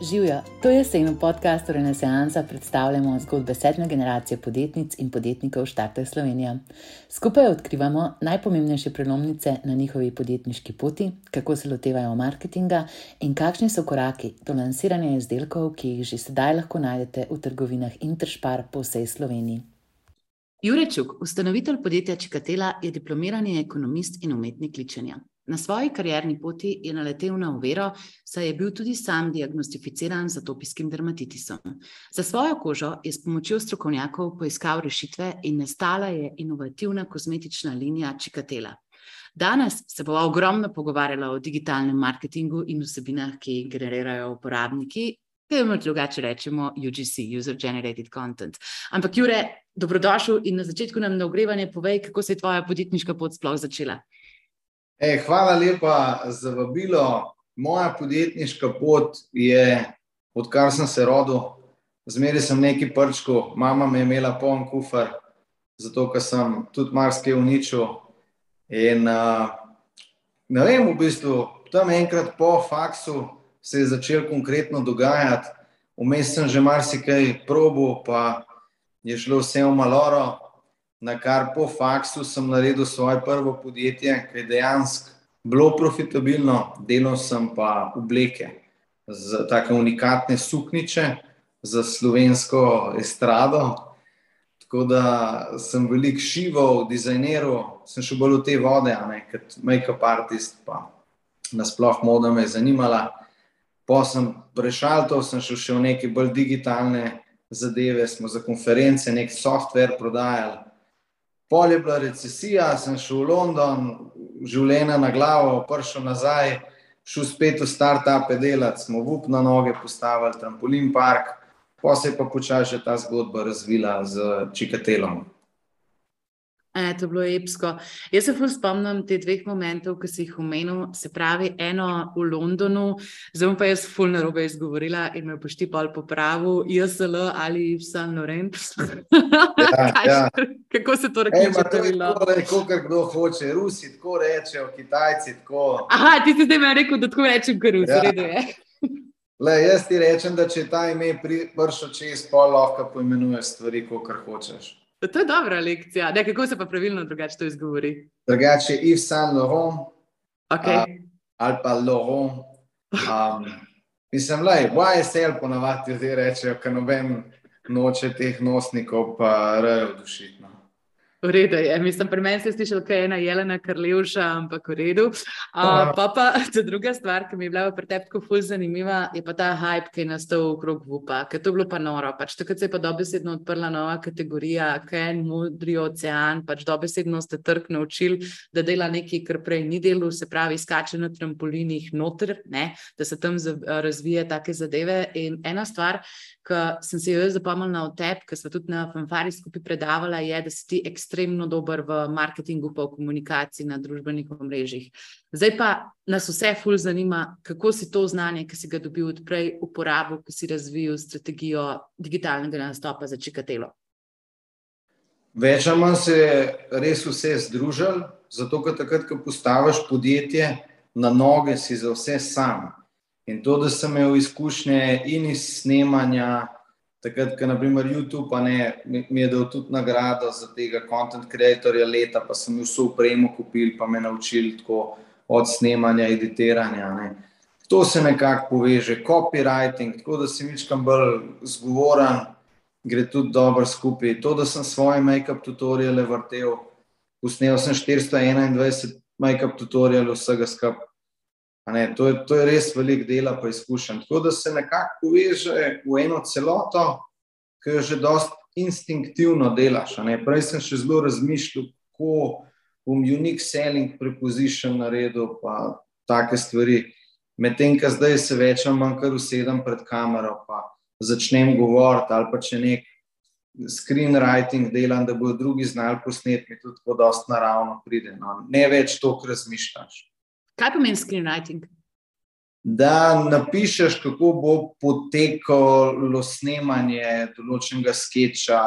Živjo, to jesen v podcastu Renesansa predstavljamo zgodbe 7. generacije podjetnic in podjetnikov Startuj Slovenija. Skupaj odkrivamo najpomembnejše prelomnice na njihovi podjetniški poti, kako se lotevajo marketinga in kakšni so koraki do lansiranja izdelkov, ki jih že sedaj lahko najdete v trgovinah Interspar po vsej Sloveniji. Jure Čuk, ustanovitelj podjetja Čikatela, je diplomirani ekonomist in umetnik ličenja. Na svoji karierni poti je naletel na oviro, saj je bil tudi sam diagnostificiran z atopijskim dermatitisom. Za svojo kožo je s pomočjo strokovnjakov poiskal rešitve in nastala je inovativna kozmetična linija Čikatela. Danes se bova ogromno pogovarjala o digitalnem marketingu in vsebinah, ki jih generirajo uporabniki, temu drugače rečemo UGC, User Generated Content. Ampak Jure, dobrodošel in na začetku nam na ogrevanje povej, kako se je tvoja podjetniška pot sploh začela. Hvala lepa za vabilo. Moja podjetniška pot je, odkar sem se rodil, zmeraj sem nekaj prčkal. Mama me je imela poln kufer, zato ker sem tudi marsikaj uničil. In ne vem, v bistvu, tam enkrat po faksu se je začel konkretno dogajati. Vmes sem že marsikaj probal, pa je šlo vse v maloro. Na kar po faksu sem naredil svoje prvo podjetje, ki je dejansko bilo profitabilno, delal sem pa obleke, take unikatne suknjiče za slovensko estrado, tako da sem veliko šival, dizajniral, sem šel bolj v te vode, kot make-up artist, pa nasploh moda me je zanimala. Sem prešaltal, sem šel še v neke bolj digitalne zadeve, smo za konference nek software prodajali. Pol je bila recesija, sem šel v London, življenja na glavo, prišel nazaj, šel spet v start-upe delati, smo VUP na noge postavili, trampolin park, se je pa počasi ta zgodba razvila z Čikatelom. To je bilo epsko. Jaz se ful spomnim te dveh momentov, ki si jih omenil, se pravi eno v Londonu, zdaj pa jaz ful narobe izgovorila in me boš ti pol popravil, JSL ali Saint Laurent. Ja. Kako se to reče pravilno? Kakor kdo hoče, Rusi tako rečejo, Kitajci tako. Aha, ti si zdaj me rekel, da tako rečem kot Rusi, redu je. Jaz ti rečem, da če ta ime prišel čez, pol lahko poimenuješ stvari, kakor hočeš. To je dobra lekcija. Kako se pa pravilno drugače to izgovori? Drugače je Yves Saint Laurent, ali pa Laurent. Mislim, YSL ponavadi ljudje rečejo, ker noben noče teh nosnikov pa rejo dušiti. V redu je. Mislim, pri meni se je slišal, kaj je ena Jelena Karlevša, ampak v redu. Pa ta druga stvar, ki mi je bila pri tebi tako ful zanimiva, je pa ta hype, ki je nastal okrog VUP-a, ker to je bilo pa noro. Takrat se je pa dobesedno odprla nova kategorija, kaj je en modri ocean, dobesedno ste trg naučili, da dela nekaj, kar prej ni delal, se pravi, skače na trampolinih noter, da se tam razvije take zadeve. In ena stvar, ki sem se jo zapomnila v tebi, ki smo tudi na Fanfari skupaj predavala, je, da si ti ekstremno dober v marketingu pa v komunikaciji na družbenih omrežjih. Zdaj pa nas vse ful zanima, kako si to znanje, ki si ga dobil od prej, uporabil, ki si razvil strategijo digitalnega nastopa za Čikatelo. Več ali manj se je res vse združili, zato ker takrat, ko postaviš podjetje na noge, si za vse sam. In to, da sem imel izkušnje in iz snemanja, takrat, ko naprimer YouTube mi je dal tudi nagrado za tega content creatorja leta, pa sem vso opremo kupil, pa me naučili tako od snemanja, editiranja. To se nekako poveže, copywriting, tako da si mičkam bolj zgovoren, gre tudi dobro skupaj. To, da sem svoje make-up tutoriale vrtel, posnel sem 421 make-up tutorial vsega skupaj. To je res velik dela pa izkušenj. Tako da se nekako poveže v eno celoto, ki jo že dosti instinktivno delaš. Prej sem še zelo razmišljal, kako bom unique selling preposition naredil, pa take stvari. Medtem, ko zdaj se več ali manj kar usedem pred kamero, pa začnem govoriti, ali pa če nek screenwriting delam, da bodo drugi znali posneti, mi tudi tako dosti naravno pride. Ne več toliko razmišljaš. Kaj pomeni screenwriting? Da napišeš, kako bo potekalo snemanje določenega skeča,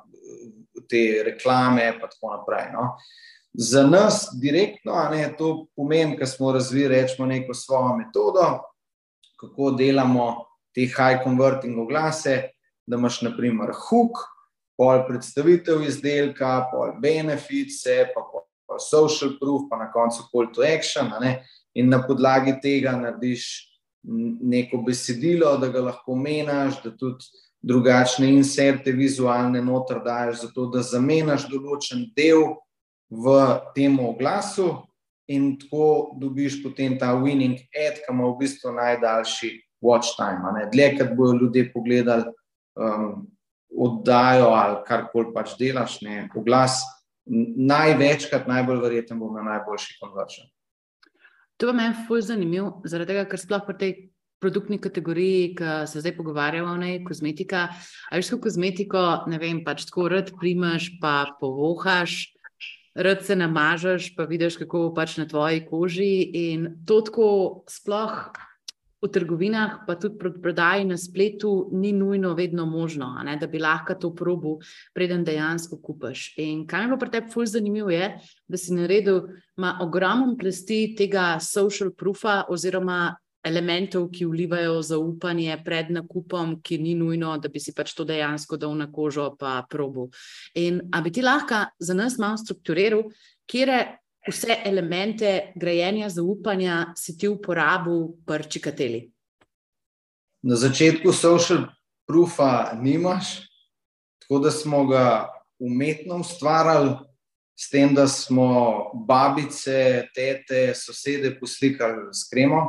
te reklame pa tako naprej. Za nas direktno, to pomeni, ko smo razvili, rečemo, neko svojo metodo, kako delamo te high converting oglase, da imaš naprimer hook, pol predstavitev izdelka, pol benefits, pa pol social proof, pa na koncu call to action, in na podlagi tega narediš neko besedilo, da ga lahko menjaš, da tudi drugačne inserte vizualne noter daješ, zato da zamenjaš določen del v tem oglasu in tako dobiš potem ta winning ad, ki ima v bistvu najdaljši watch time. Dlje, kad bojo ljudje pogledali oddajo ali karkoli pač delaš, oglas, največkrat, najbolj verjeten bo na najboljši conversion. To je meni ful zanimiv, zaradi tega, ker sploh pri tej produktni kategoriji, ki se zdaj pogovarjamo o njej, kozmetika, a veš, ko kozmetiko, ne vem, pač tako rad primaš, pa povohaš, rad se namažeš, pa vidiš, kako pač na tvoji koži in to tako sploh v trgovinah, pa tudi pri prodaji na spletu ni nujno vedno možno, da bi lahko to probil, preden dejansko kupaš. In kaj mi je bilo pri tebi ful zanimivo je, da si naredil ogromno plasti tega social proofa oziroma elementov, ki vlivajo zaupanje pred nakupom, ki ni nujno, da bi si pač to dejansko dal na kožo pa probil. In a bi ti lahko za nas malo strukturiral, kjere vse elemente grajenja zaupanja si ti uporabil pri Ciccatelli? Na začetku social proofa nimaš, tako da smo ga umetno ustvarjali, s tem, da smo babice, tete, sosede poslikali s kremo.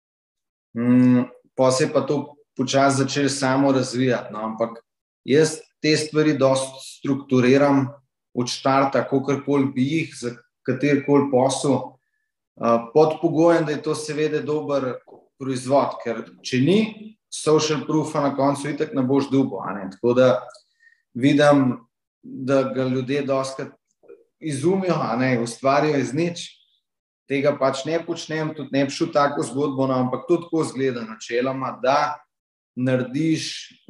Pa se je pa to počasi začelo samo razvijati, ampak jaz te stvari dosti strukturiram od štarta, kakorkoli bi jih, za katerikoli posel, pod pogojem, da je to seveda dober proizvod, ker če ni social proofa na koncu itak ne boš dobil, tako da vidim, da ga ljudje dostikrat izumijo, ustvarjajo iz nič. Tega pač ne počnem, tudi ne bi šel tako zgodbo, ampak to tako izgleda načeloma, da narediš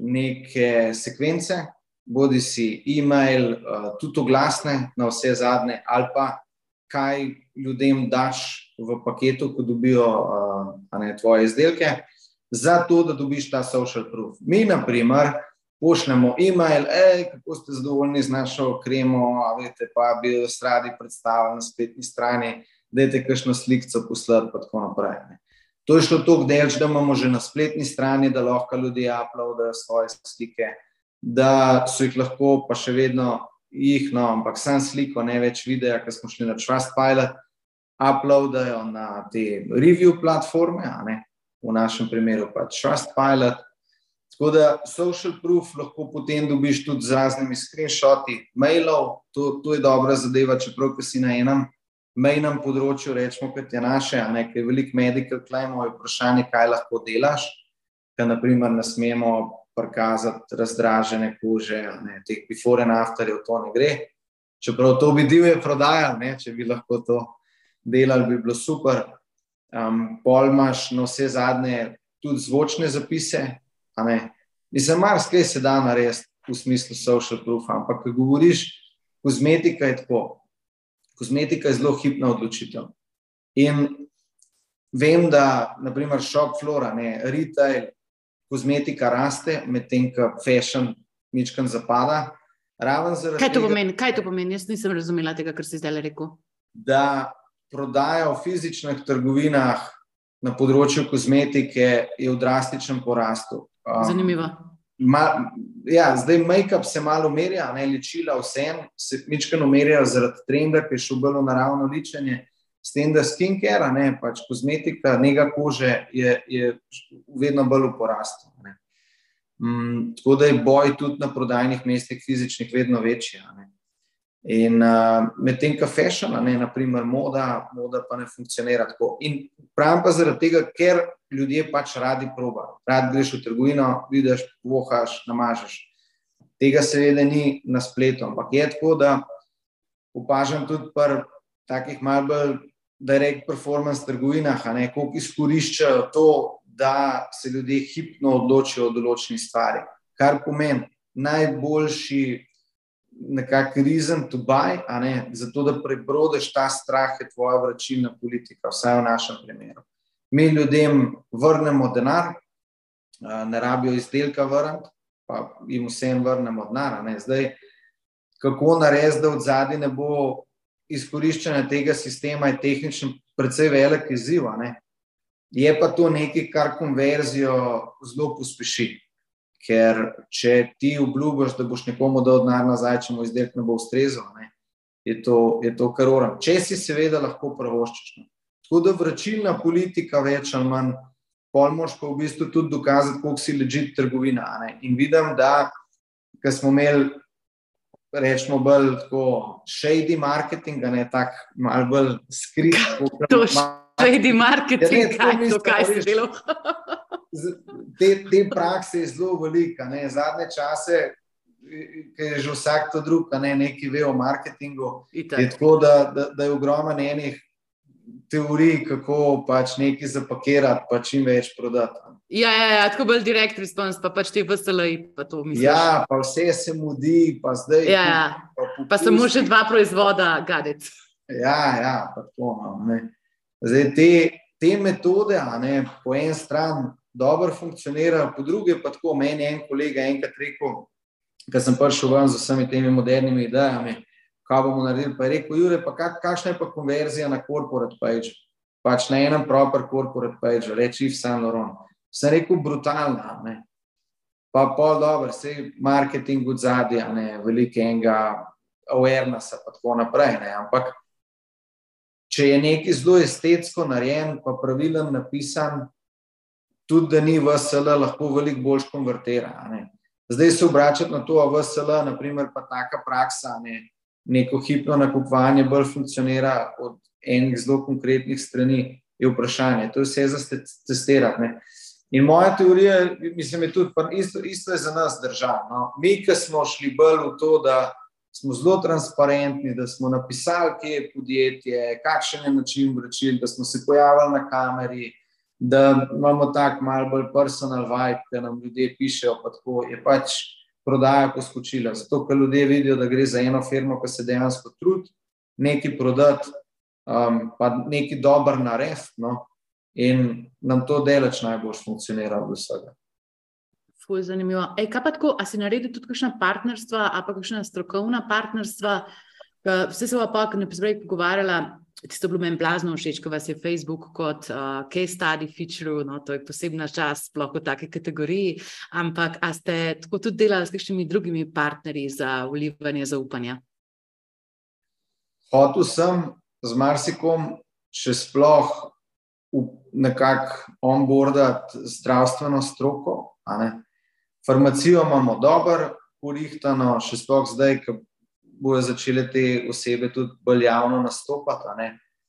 neke sekvence, bodi si e-mail, tudi oglasne na vse zadnje, ali pa kaj ljudem daš v paketu, ko dobijo tvoje izdelke, zato, da dobiš ta social proof. Mi, na primer, pošljemo e-mail, kako ste zadovoljni z našo kremo, veste, pa bi jo radi predstavili na spletni strani, dajte kakšno slikco poslati, pa tako naprej. To je šlo toliko daleč, da imamo že na spletni strani, da lahko ljudje uploadajo svoje slike, da so jih lahko, pa še vedno jih, ampak sam sliko, ne več videa, ker smo šli na Trustpilot, uploadajo na te review platforme, v našem primeru pa Trustpilot. Tako da social proof lahko potem dobiš tudi z raznimi screenshoti mailov, to je dobra zadeva, čeprav ko si na enem mejnem področju, rečemo, kot je naše, ker je veliko medical claimov, je vprašanje, kaj lahko delaš, ker naprimer ne smemo prikazati razdražene kože, teh before and afterjev, to ne gre. Čeprav to bi divje prodajali, če bi lahko to delali, bi bilo super. Pol imaš na vse zadnje tudi zvočne zapise, mislim, marsikaj se da narediti v smislu social proofa, ampak ko govoriš, kozmetika je tako. Kozmetika je zelo hipna odločitev. In vem, da naprimer shop floor, retail, kozmetika raste, medtem ko fashion mičkeno zapada. Kaj to pomeni? Jaz nisem razumela tega, kar si zdaj rekel. Da prodaja v fizičnih trgovinah na področju kozmetike je v drastičnem porastu. Zanimivo. Zdaj make-up se malo umerja, ličila vsem se mičkeno umerjajo zaradi trenda, ki je šel bolj v naravno ličenje, s tem, da skincare, pač kozmetika, nega kože je vedno bolj v porastu. Tako da je boj tudi na prodajnih mestih fizičnih vedno večji. In medtem ko fashion, naprimer moda pa ne funkcionira tako. In pravim pa zaradi tega, ker ljudje pač radi probajo. Rad greš v trgovino, vidiš, vohaš, namažeš. Tega seveda ni na spletu, ampak je tako, da opažam tudi pri takih malo bolj direct performance trgovinah, koliko izkoriščajo to, da se ljudje hipno odločijo o določeni stvari. Kar pomeni najboljši nekak reason to buy, zato da prebrodeš ta strah, je tvoja vračilna politika, vsaj v našem primeru. Mi ljudem vrnemo denar ne rabijo izdelka vrniti, pa jim vsem vrnemo denar. Zdaj, kako narediti, da od zadaj ne bo izkoriščanja tega sistema, je tehnično precej velik izziv. Je pa to nekaj, kar konverzijo zelo pospeši. Ker če ti obljubiš, da boš nekomu dal denar nazaj, če mu izdelek ne bo ustrezal, je to kar oram. Če si seveda lahko privoščiš. Tako da vračilna politika več ali manj, pol moraš pa v bistvu tudi dokazati, koliko si legit trgovina. In vidim, da ko smo imeli, rečemo bolj tako shady marketing, tak malo bolj skrit. To shady marketing, kaj si delal? Te prakse je zelo velika. Zadnje čase, ki je že vsak to drug, nekaj ve o marketingu, je tako, da je ogromno enih teorij, kako pač nekaj zapakirati, pa čim več prodati. Ja, tako bolj direct response, pa pač te VSL-ji, pa to misliš. Ja, pa vse se mudi, pa zdaj... Ja, pa samo še 2 proizvoda gaditi. Ja, pa to. Zdaj, te metode, po en stran dobro funkcionirajo, po druge pa tako, meni en kolega enkrat rekel, ko sem prišel ven z vsemi temi modernimi idejami, kaj bomo naredili, pa je rekel, Jure, pa kakšna je pa konverzija na corporate page? Pač na enem proper corporate page, reči Yves Saint Laurent. Sem rekel, brutalna, pa pol dobro, sej marketing od zadja, veliko enega awarenessa, pa tako naprej, ampak če je nekaj zelo estetsko narejen, pa pravilen napisan, tudi da ni VSL, lahko veliko boljš konvertira. Zdaj se obračati na to, a VSL, naprimer, pa taka praksa, neko hipno nakupovanje bolj funkcionira od enih zelo konkretnih strani, je vprašanje. To je vse za testirati. In moja teorija, mislim, je tudi, isto je za nas država. Mi, ki smo šli bolj v to, da smo zelo transparentni, da smo napisali, kje je podjetje, kakšen je način vračil, da smo se pojavili na kameri, da imamo tak malo bolj personal vibe, da nam ljudje pišejo, pa tako je pač prodaja poskočila. Zato, ker ljudje vidijo, da gre za eno firmo, ki se dejansko trudi nekaj prodati, pa nekaj dober narediti, in nam to deleč najbolj funkcionira od vsega. Ful, zanimivo. Kaj pa tako, a si naredil tudi kakšna partnerstva, a pa kakšna strokovna partnerstva? Vse se pa, ko ne pozbrej pogovarjala, tisto bilo meni blazno všeč, ko vas je Facebook kot case study feature, to je posebna čast, sploh v take kategoriji, ampak a ste tako tudi delali s kakšnimi drugimi partnerji za vlivanje zaupanja? Hotel sem z marsikom še sploh nekako onboardati zdravstveno stroko. Farmacijo imamo dobro porihtano, še sploh zdaj, ko bojo začele te osebe tudi bolj javno nastopati.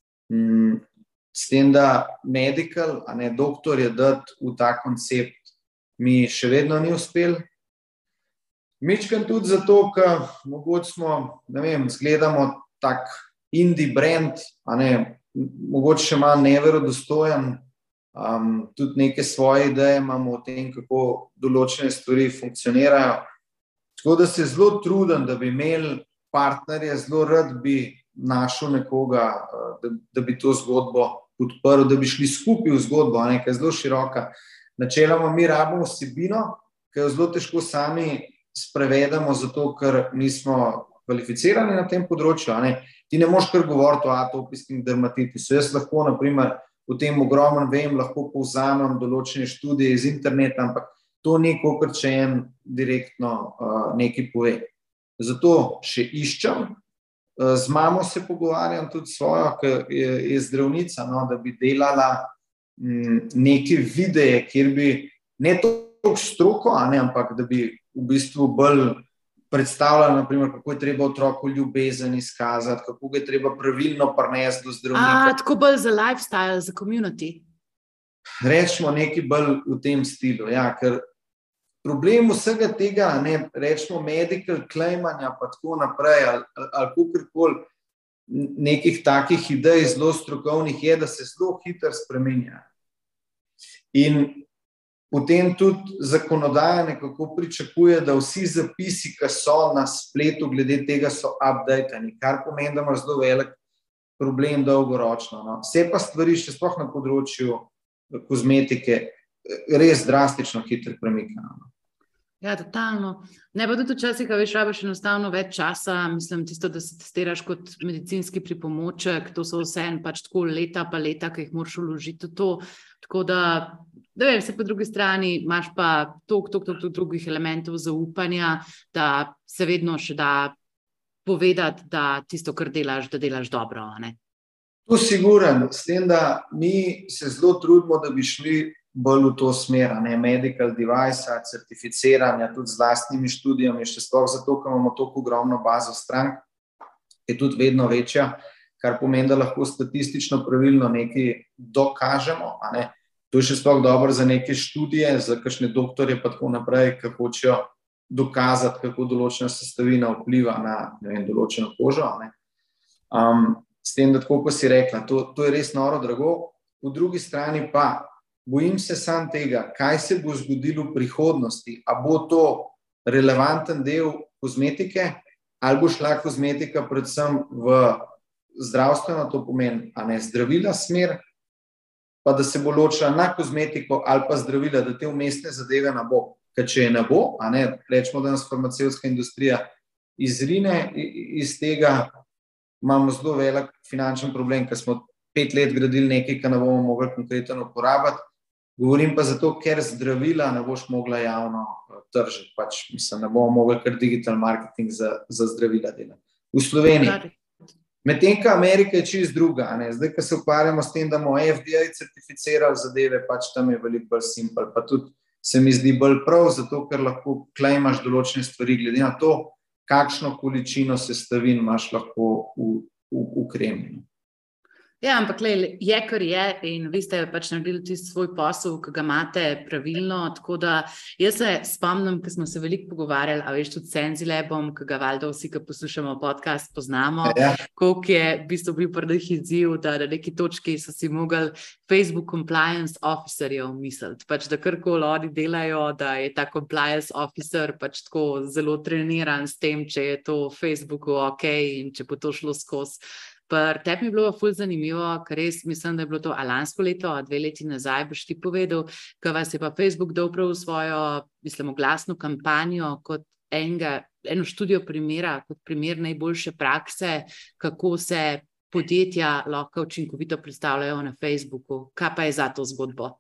S tem, da medical, doktor je dati v ta koncept, mi še vedno ni uspel. Mičkam tudi zato, ker mogoče smo, zgledamo tak indie brand, mogoče še malo neverodostojen, tudi neke svoje ideje imamo o tem, kako določene stvari funkcionirajo. Tako da se zelo trudim, da bi imeli partnerje, zelo rad bi našel nekoga, da bi to zgodbo podprl, da bi šli skupaj v zgodbo, ki je zelo široka. Načeloma mi rabimo vsebino, ki jo zelo težko sami sprevedemo, zato ker nismo kvalificirani na tem področju. Ti ne moš kar govoriti o atopijskem dermatitisu. Jaz lahko, naprimer, o tem ogromno vem, lahko povzamem določene študije iz interneta, ampak to ni kakor če en direktno nekaj pove. Zato še iščem, z mamo se pogovarjam tudi svojo, ki je zdravnica, da bi delala neke videe, kjer bi ne toliko stroko, ampak da bi v bistvu bolj predstavljala, naprimer, kako je treba otroku ljubezen izkazati, kako ga je treba pravilno prinesti do zdravnika. Tako bolj za lifestyle, za community. Rečemo nekaj bolj v tem stilu, ker problem vsega tega, rečemo medical claimanja, pa tako naprej, ali kakorkoli nekih takih idej zelo strokovnih je, da se zelo hitro spreminja. In potem tudi zakonodaja nekako pričakuje, da vsi zapisi, ki so na spletu, glede tega so updatani, kar pomeni, da ima zelo velik problem dolgoročno. Vse pa stvari, še sploh na področju kozmetike, res drastično hiter premika. Ja, totalno. Ne pa tudi včasih, a veš, rabiš enostavno več časa, mislim, tisto, da se testiraš kot medicinski pripomoček, to so vse pač tako leta pa leta, ki jih moraš vložiti v to, tako da vem, se po drugi strani imaš pa toliko drugih elementov zaupanja, da se vedno še da povedati, da tisto, kar delaš, da delaš dobro, ne? To siguren, s tem, da mi se zelo trudimo, da bi šli bolj v to smer, ne, medical device, certificiranja, tudi z lastnimi študijami, še sploh zato, ker imamo toliko ogromno bazo strank, je tudi vedno večja, kar pomeni, da lahko statistično pravilno nekaj dokažemo, a ne. To je še sploh dobro za neke študije, za kakšne doktorje pa tako naprej, ki hočejo dokazati, kako določena sestavina vpliva na, ne vem, določeno kožo, a ne. S tem, da tako, ko si rekla, to je res noro drago, po drugi strani pa bojim se sam tega, kaj se bo zgodilo v prihodnosti, a bo to relevanten del kozmetike, ali bo šla kozmetika predvsem v zdravstveno, to pomeni, a ne, zdravila smer, pa da se bo ločila na kozmetiko ali pa zdravila, da te vmesne zadeve ne bo. Ker če je ne bo, a ne, rečemo, da nas farmacevtska industrija izrine iz tega, imamo zelo velik finančen problem, ker smo 5 let gradili nekaj, kar ne bomo mogli konkretno uporabiti. Govorim pa zato, ker zdravila ne boš mogla javno tržiti. Pač, mislim, ne bomo mogli kar digital marketing za zdravila delati. V Sloveniji. Medtem, ko Amerika je čist druga, ne? Zdaj, ko se ukvarjamo s tem, da bomo FDA certificirali zadeve, pač tam je veliko bolj simpel. Pa tudi se mi zdi bolj prav, zato ker lahko klejmaš določene stvari, glede na to, kakšno količino sestavin imaš lahko v kremi. Ja, ampak je, kar je, in vi ste pač naredili tisti svoj posel, ki ga imate pravilno, tako da jaz se spomnim, ko smo se veliko pogovarjali, a veš, tudi s Senzilabom, ki ga valjda vsi, ki poslušamo podcast, poznamo, koliko je v bistvu bil prvih izziv, da na neki točki so si mogli Facebook compliance officerjev misliti, pač da karkoli oni delajo, da je ta compliance officer pač tako zelo treniran s tem, če je to v Facebooku ok in če bo to šlo skozi. Tebi je bilo ful zanimivo, ker res mislim, da je bilo to lansko leto, 2 leti nazaj, boš ti povedal, ker vas je pa Facebook dal prav svojo, mislim, oglasno kampanjo kot eno študijo primera, kot primer najboljše prakse, kako se podjetja lahko učinkovito predstavljajo na Facebooku. Kaj pa je za to zgodbo?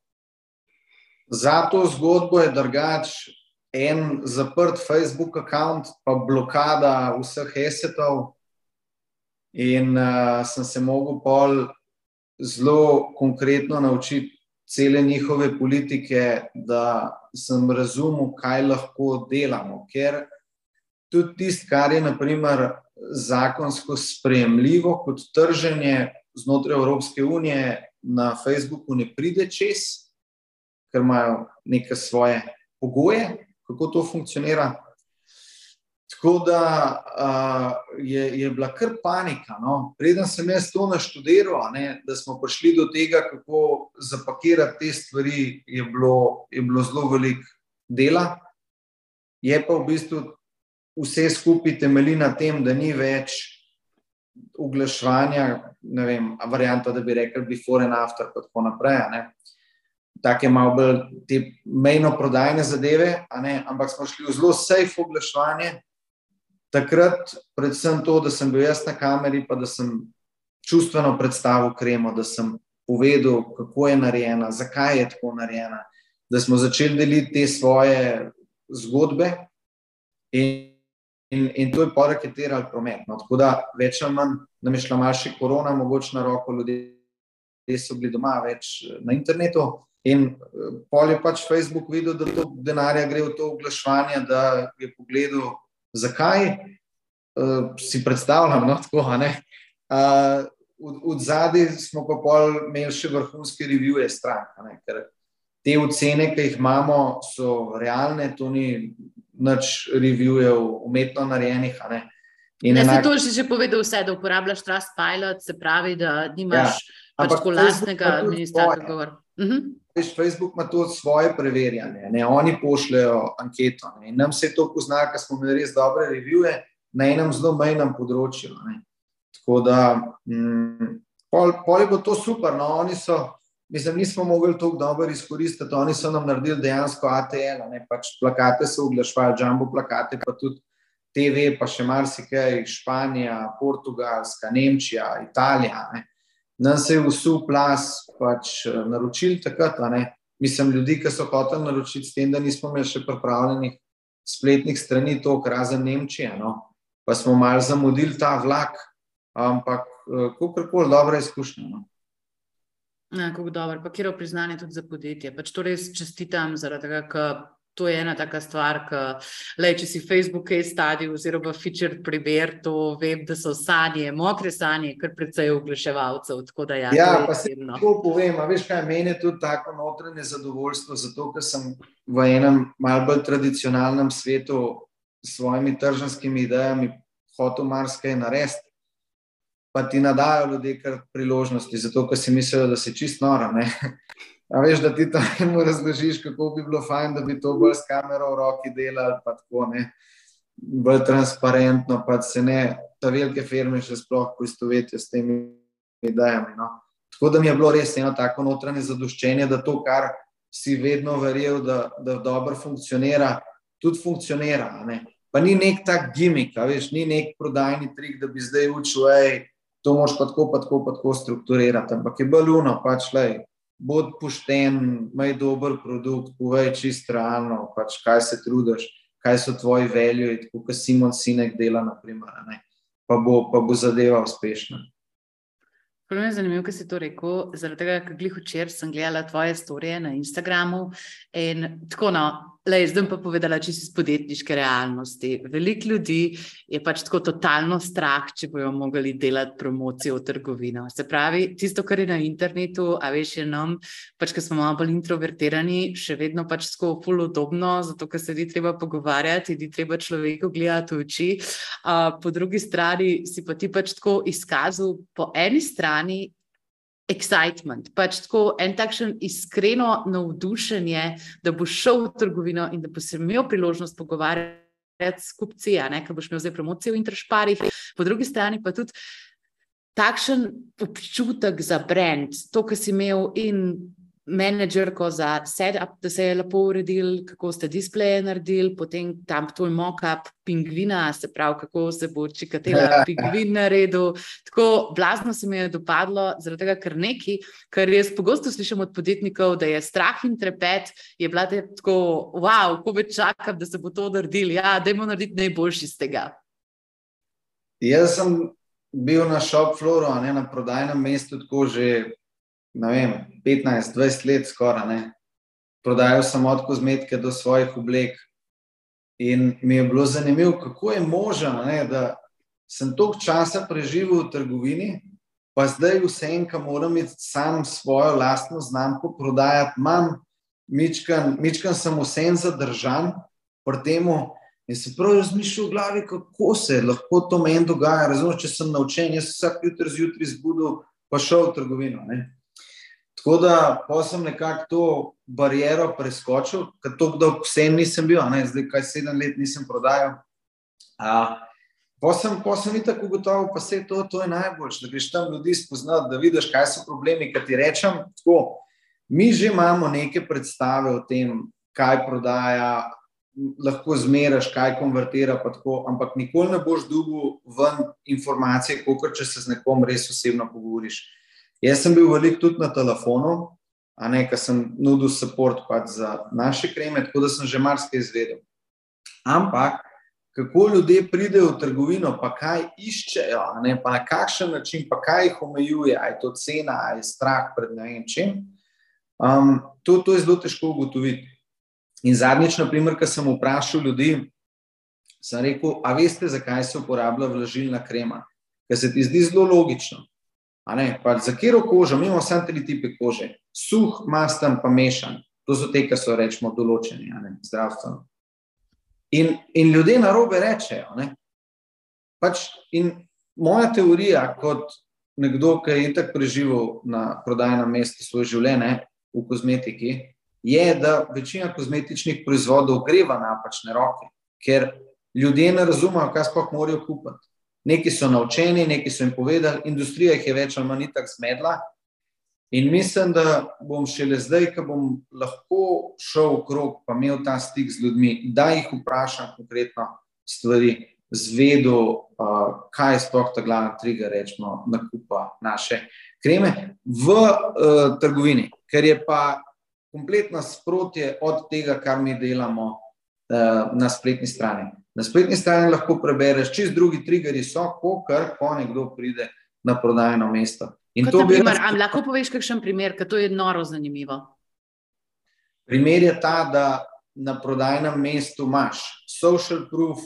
Za to zgodbo je drugač en zaprt Facebook account, pa blokada vseh assetov. In sem se mogel pol zelo konkretno naučiti cele njihove politike, da sem razumel, kaj lahko delamo. Ker tudi tisto, kar je na primer zakonsko sprejemljivo kot trženje znotraj Evropske unije, na Facebooku ne pride čez, ker imajo neke svoje pogoje, kako to funkcionira. Tako da je bila kar panika. No. Preden sem jaz to naštudiral, da smo prišli do tega, kako zapakirati te stvari, je bilo zelo veliko dela. Je pa v bistvu vse skupaj temelji na tem, da ni več oglaševanja, ne vem, varianta, da bi rekli before and after, pa tako naprej. Take malo bolj te mejno prodajne zadeve, ampak smo šli v zelo safe oglaševanje. Takrat predvsem to, da sem bil jaz na kameri, pa da sem čustveno predstavil kremo, da sem povedal, kako je narejena, zakaj je tako narejena, da smo začeli deliti te svoje zgodbe in to je poraketiralo promet. No, tako da več ali manj nam je šla malo še korona, mogoče na roko, ljudje so bili doma več na internetu in pol je pač Facebook videl, da to denarja gre v to oglaševanje, da je pogledal, zakaj, si predstavljam, no, tako, od zadaj smo pa pol imeli še vrhunske revije strank, ker te ocene, ki jih imamo, so realne, to ni nič revijev umetno narejenih. Ne, se to že povedal vse, da uporabljaš Trustpilot, se pravi, da nimaš pač tako lastnega administratorja govor. Facebook ima to svoje preverjanje, oni pošljajo anketo in nam se je to poznalo, ker smo imeli res dobre revije na enem zelo mejnem področju. Tako da, pol je bilo to super, no, oni so mislim, nismo mogli toliko dobro izkoristiti, oni so nam naredili dejansko ATL, ne, pač plakate so oglašvali, jumbo plakate, pa tudi TV, pa še marsikaj, Španija, Portugalska, Nemčija, Italija, ne. Nam se je vsul plas pač naročil takrat, ne. Mislim, ljudi, ki so hoteli naročiti s tem, da nismo imeli še pripravljenih spletnih strani, toliko razen Nemčije, no. Pa smo malo zamudili ta vlak, ampak kakorkoli dobra izkušnja, no. Kako dobro, pa kjero priznanje tudi za podjetje. Pač to res čestitam zaradi tega, ker to je ena taka stvar, če si Facebook case study oziroma featured primer, to vem, da so sanje, mokre sanje, kar precej oglaševalcev, tako da ja, to je pa se tako povem, a veš kaj, meni je tudi tako notranje zadovoljstvo, zato ker sem v enem malo bolj tradicionalnem svetu s svojimi tržanskimi idejami hotel marsikaj narediti, pa ti nadajo ljudje kar priložnosti, zato ker si mislijo, da si čist nora, ne. A veš, da ti tam razložiš, kako bi bilo fajn, da bi to bolj s kamero v roki delali, pa tako, ne, bolj transparentno, pa se ne, ta velike firme še sploh poistovetijo s temi idejami, no. Tako da mi je bilo res eno tako notranje zadoščenje, da to, kar si vedno verjel, da dobro funkcionira, tudi funkcionira, ne. Pa ni nek tak gimik, a veš, ni nek prodajni trik, da bi zdaj učil, to moraš pa tako strukturirati, ampak je bolj luno, pač, bod pošten, imaj dober produkt, povej čist realno, pač, kaj se trudiš, kaj so tvoji value, tako kot Simon Sinek dela, naprimer, ne, pa bo zadeva uspešna. Prvo je zanimivo, kaj si to rekel, zaradi tega, ker glih včeraj sem gledala tvoje storije na Instagramu in tako, no, zdaj pa povedala čisto iz podjetniške realnosti. Veliko ljudi je pač tako totalno strah, če bojo mogli delati promocijo v trgovino. Se pravi, tisto, kar je na internetu, a veš, je nam, pač, ker smo malo bolj introvertirani, še vedno pač tako ful udobno, zato, ker se ni treba pogovarjati, ni treba človeku gledati v oči. Po drugi strani si pa ti pač tako izkazal po eni strani excitement, pač tako en takšen iskreno navdušenje, da boš šel v trgovino in da boš se imel priložnost pogovarjati s kupci, ne, ker boš imel zdaj promocijo v Interšparih, po drugi strani pa tudi takšen občutek za brand, to, kar si imel in menedžerko za setup, da se je lepo uredil, kako ste displeje naredili, potem tam tvoj mock-up pingvina, se pravi, kako se bo Čikatela pingvin naredil. Tako blazno se mi je dopadlo, zaradi tega, ker nekaj, kar jaz pogosto slišim od podjetnikov, da je strah in trepet, je bila tako, wow, ko me čakam, da se bo to naredil. Ja, dajmo narediti najboljši iz tega. Jaz sem bil na shop floru, ne, na prodajnem mestu, tako že 15-20 let skoraj, ne. Prodajal sem od kozmetike do svojih oblek in mi je bilo zanimivo, kako je možno, ne, da sem toliko časa preživel v trgovini, pa zdaj vseeno moram imeti sam svojo lastno znamko prodajati, mičkan sem vsem zadržan pri temu in se prav razmišljal v glavi, kako se lahko to meni dogaja, razumeš, če sem naučen, jaz vsak jutri zjutraj zbudil pa šel v trgovino, ne. Tako da, pa sem nekako to bariero preskočil, ker to dolgo vsem nisem bil, ne, zdaj kaj 7 let nisem prodajal. Pa sem itak ugotovil, pa se to je najboljše, da greš tam ljudi spoznati, da vidiš, kaj so problemi, kad ti rečem, tako, mi že imamo neke predstave o tem, kaj prodaja, lahko zmeraš, kaj konvertira, pa tako, ampak nikoli ne boš dobil ven informacije, kakor če se z nekom res osebno pogovoriš. Jaz sem bil veliko tudi na telefonu, a ne, ker sem nudil support pač za naše kreme, tako da sem že marsikaj izvedel. Ampak, kako ljudje pridejo v trgovino, pa kaj iščejo, a ne, pa na kakšen način, pa kaj jih omejuje, a je to cena, a je strah pred ne vem čem, to je zelo težko ugotoviti. In zadnjič, na primer, ko sem vprašal ljudi, sem rekel, a veste, zakaj se uporablja vlažilna krema? Ker se ti zdi zelo logično. A ne, pa za katero kožo, mi imamo samo 3 tipe kože, suh, masten pa mešan, to so te, ki so rečemo določeni, a ne, zdravstveno. In ljudje narobe rečejo, ne. Pač, in moja teorija, kot nekdo, ki je itak preživel na prodajnem mestu svoje življenje v kozmetiki, je, da večina kozmetičnih proizvodov gre v napačne roke, ker ljudje ne razumejo, kaj sploh morajo kupiti. Neki so naučeni, neki so jim povedali, industrija jih je več ali manj itak zmedla In mislim, da bom šele zdaj, ko bom lahko šel okrog, pa imel ta stik z ljudmi, da jih vprašam konkretno stvari, zvedel, kaj je sploh ta glavna trigger, rečemo, nakupa naše kreme v trgovini, ker je pa kompletno sprotje od tega, kar mi delamo na spletni strani. Na spletni strani lahko prebereš, čist drugi triggerji so, ko nekdo pride na prodajno mesto. Kot na primer, lahko poveš kakšen primer, ker to je noro zanimivo. Primer je ta, da na prodajnem mestu imaš social proof,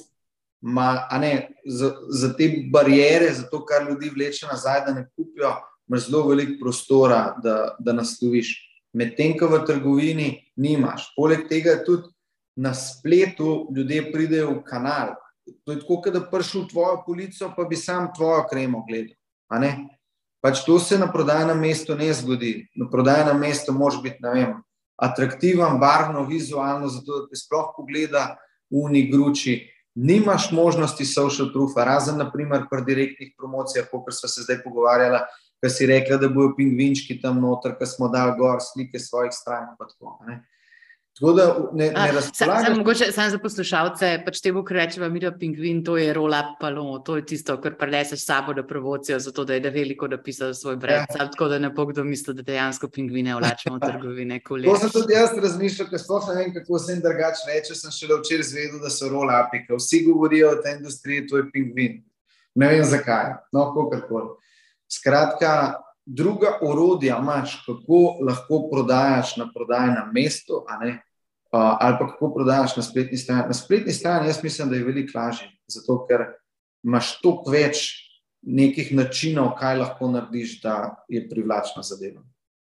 za te barijere, za to, kar ljudi vleče nazaj, da ne kupijo, imaš zelo veliko prostora, da nasloviš. Medtem, ko v trgovini nimaš. Poleg tega tudi na spletu ljudje pridejo v kanal. To je tako, da prišel v tvojo polico, pa bi sam tvojo kremo gledal. Pač to se na prodajnem mestu ne zgodi. Na prodajnem mestu moraš biti, atraktiven, barvno, vizualno, zato da te sploh pogleda v gruči. Nimaš možnosti social proofa, razen naprimer pri direktnih promocijah, kot smo se zdaj pogovarjala, ko si rekla, da bojo pingvinčki tam noter, ko smo dali gor slike svojih strank, pa tako. Tako da ne razpolagaš. Mogoče samo za poslušalce, pač temu, ker rečeva Mira pingvin, to je roll-up palon, to je tisto, kar prineseš sabo na promocijo, zato da je veliko napisal svoj brand, tako da ne bo kdo misli, da dejansko pingvine vlačimo v trgovine. To sem tudi jaz razmišljal, ker sploh ne vem, kako se jim drugače reče, sem šele včeraj zvedel, da so roll-upi, ker vsi govorijo o tej industriji, to je pingvin. Ne vem zakaj, kakorkoli. Skratka, druga orodja imaš, kako lahko prodajaš na prodajnem mestu, ali pa kako prodajaš na spletni strani. Na spletni strani jaz mislim, da je veliko lažje, zato ker imaš toliko več nekih načinov, kaj lahko narediš, da je privlačna zadeva.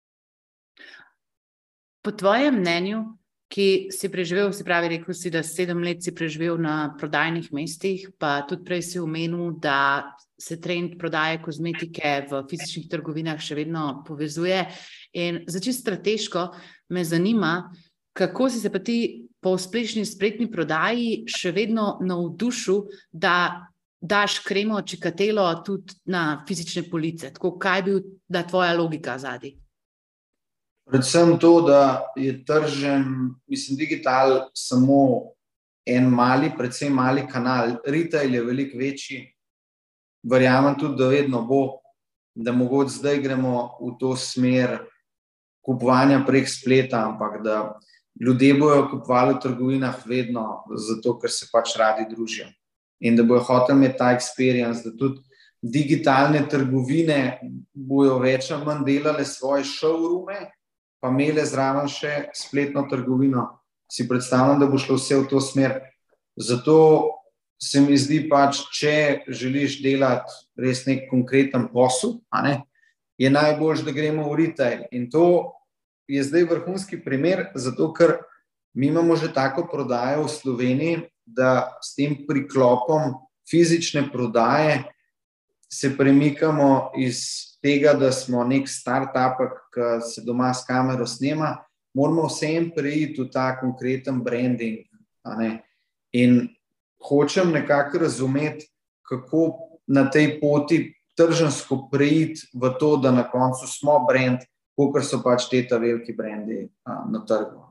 Po tvojem mnenju, ki si preživel, si pravi, rekel si, da 7 let si preživel na prodajnih mestih, pa tudi prej si omenil, da se trend prodaje kozmetike v fizičnih trgovinah še vedno povezuje. In za čisto strateško me zanima, kako si se pa ti po uspešni spletni prodaji še vedno navdušil, da daš kremo Cicatelo tudi na fizične police. Tako, kaj je bila tvoja logika zadaj? Predvsem to, da je tržen, digital samo en mali, predvsem mali kanal. Retail je veliko večji. Verjamem tudi, da vedno bo, da mogoče zdaj gremo v to smer kupovanja prek spleta, ampak da ljudje bojo kupovali v trgovinah vedno, zato ker se pač radi družijo. In da bojo hoteli imeti ta experience, da tudi digitalne trgovine bojo več ali manj delale svoje showroome, pa imele zraven še spletno trgovino. Si predstavljam, da bo šlo vse v to smer. Zato se mi zdi pač, če želiš delati res nek konkreten posel, je najboljše, da gremo v retail. In to je zdaj vrhunski primer, zato ker mi imamo že tako prodajo v Sloveniji, da s tem priklopom fizične prodaje se premikamo iz tega, da smo nek startupek, ki se doma s kamero snema, moramo vsem preiti v ta konkreten branding. In hočem nekako razumeti, kako na tej poti tržensko preiti v to, da na koncu smo brand, kakor so pač te veliki brendi na trgu.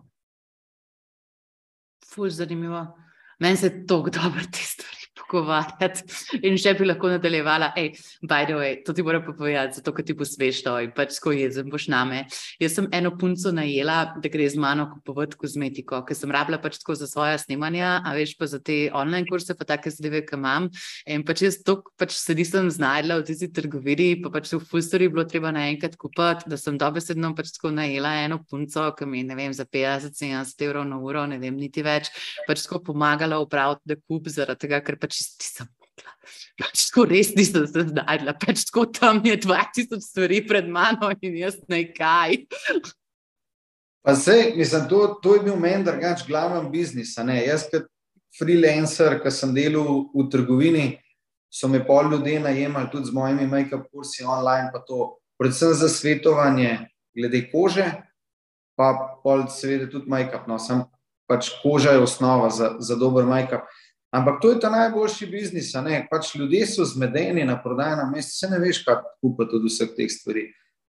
Ful zanimivo. Meni se toliko dobro te stvari pogovarjati in še bi lahko nadaljevala. By the way, to ti moram povedati, zato ker ti bo smešno in pač tako jezen boš name. Jaz sem eno punco najela, da gre z mano kupovati kozmetiko, ker sem rabila pač tako za svoja snemanja, a veš pa za te online kurse, pa take zadeve, ki imam. In pač jaz toliko pač se nisem znajdla v tisti trgovini, pa pač v Fulstori bilo treba naenkrat kupiti, da sem dobesedno pač tako najela eno punco, ki mi je, za 50-70 evrov na uro, ne vem, niti več, pač tako pomagala upraviti, da kup zaradi tega, ker pač nisem mogla. Pač tako res nisem se znajdla. Pač tako tam je 2000 stvari pred mano in jaz nekaj. Pa sej, to je bil meni drugač glaven biznis, Jaz kot freelancer, ki sem delal v trgovini, so me pol ljudje najemali tudi z mojimi make-up kursi online, pa to predvsem za svetovanje glede kože, pa pol seveda tudi make-up. Pač koža je osnova za dober make-up. Ampak to je ta najboljši biznis, Pač ljudje so zmedeni na prodajnem mestu, se ne veš, kaj kupiti od vseh teh stvari.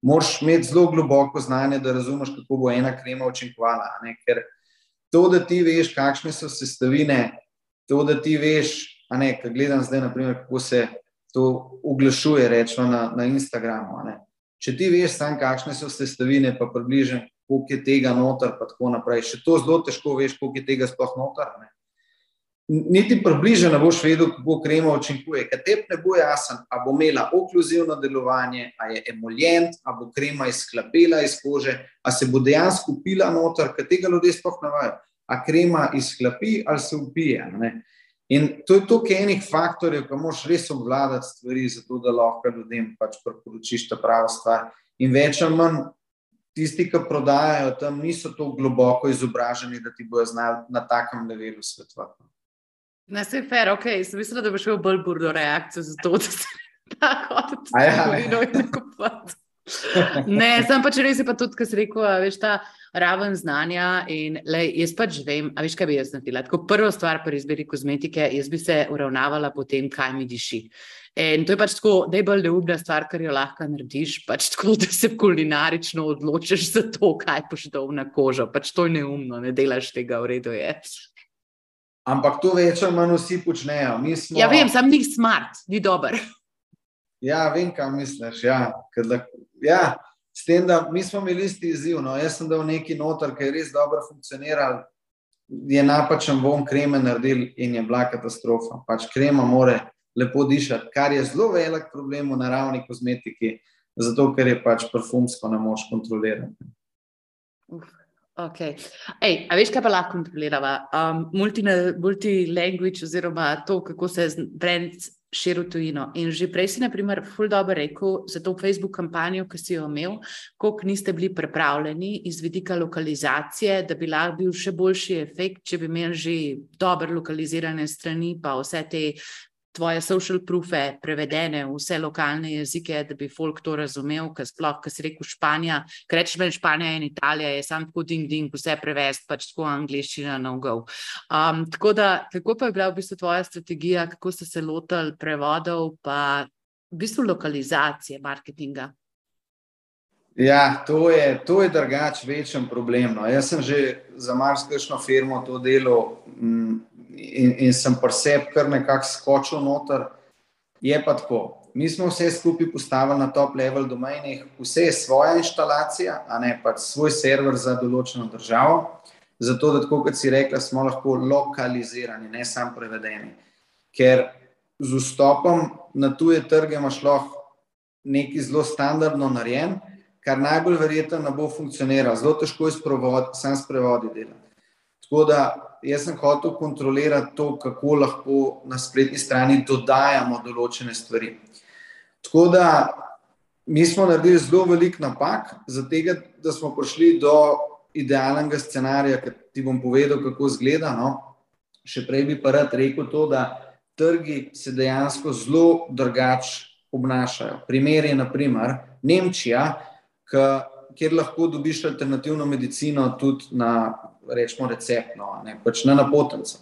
moraš imeti zelo globoko znanje, da razumeš, kako bo ena krema učinkovala, ne? Ker to, da ti veš, kakšne so sestavine, to, da ti veš, ko gledam zdaj, naprimer, kako se to oglašuje, rečemo na Instagramu, ne? Če ti veš sam, kakšne so sestavine, pa približno, koliko je tega noter, pa tako naprej, še to zelo težko veš, koliko je tega sploh noter, ne? Niti približno ne boš vedel, kako krema učinkuje, ker tebi ne bo jasen, a bo imela okluzivno delovanje, a je emulient, a bo krema izhlapela iz kože, a se bo dejansko pila noter, ker tega ljudje sploh ne vajo, a krema izhlapi ali se upije, ne? In to je toliko enih faktorjev, ko moraš res obvladati stvari, zato da lahko ljudem pač priporočiš ta prava stvar. In več ali manj tisti, ki prodajajo tam, niso to globoko izobraženi, da ti bojo znali na takem levelu svetovati. Na se je fair, ok, sem mislila, da boš imel bolj burno reakcijo za to, da se tako odgovorilo. Ne, sem pač res je pa tudi, ko si rekel, veš, ta raven znanja in jaz pač vem, a veš, kaj bi jaz naredila? Tako prvo stvar pri izbiri kozmetike, jaz bi se uravnavala po tem, kaj mi diši. In to je pač tako najbolj neumna stvar, kar jo lahko narediš, pač tako, da se kulinarično odločiš za to, kaj boš dal na kožo. Pač to je neumno, ne delaš tega, v redu je. Ampak to več ali manj vsi počnejo. Ja, vem, sam ni smart, ni dober. Ja, vem, kaj misliš, ja. Ja, s tem, da mi smo imeli isti izziv, no. Jaz sem dal neki noter, ki je res dobro funkcioniral, je napačen vonj kreme naredil in je bila katastrofa. Pač krema more lepo dišati, kar je zelo velik problem v naravni kozmetiki, zato ker je pač parfumsko ne moč kontrolirati. Ok. A veš, kaj pa lahko kontrolirava? Multi-language oziroma to, kako se brand širi v tujino. In že prej si, na primer, ful dobro rekel za to Facebook kampanjo, ki si jo imel, koliko niste bili pripravljeni iz vidika lokalizacije, da bi lahko bil še boljši efekt, če bi imeli že dobro lokalizirane strani, pa vse te tvoje social proofe prevedene v vse lokalne jezike, da bi folk to razumel, ker sploh, ker si rekel Španija, ker rečeš meni Španija in Italija, je sam tako ding, vse prevest, pač tako angleščina no go. Tako da, kako pa je bila v bistvu tvoja strategija, kako ste se lotili prevodov, pa v bistvu lokalizacije marketinga? Ja, to je drugače večen problem. No. Jaz sem že za marsikšno firmo to delal in sem pri sebi kar nekako skočil noter. Je pa tako, mi smo vse skupaj postavili na top level domainih, vse je svoja inštalacija, a ne pač svoj server za določeno državo, zato da, tako kot si rekla, smo lahko lokalizirani, ne samo prevedeni. Ker z vstopom na tuje trge imaš lahko nekaj zelo standardno narejen, kar najbolj verjetno ne bo funkcioniralo. Zelo težko je sam s prevodi delati. Tako da jaz sem hotel kontrolirati to, kako lahko na spletni strani dodajamo določene stvari. Tako da mi smo naredili zelo veliko napak, zato da smo prišli do idealnega scenarija, ki ti bom povedal, kako izgleda. No. Še prej bi pa rad rekel to, da trgi se dejansko zelo drugače obnašajo. Primer je, na primer, Nemčija, kjer lahko dobiš alternativno medicino tudi na, rečemo, receptno, ne, pač na napotnico.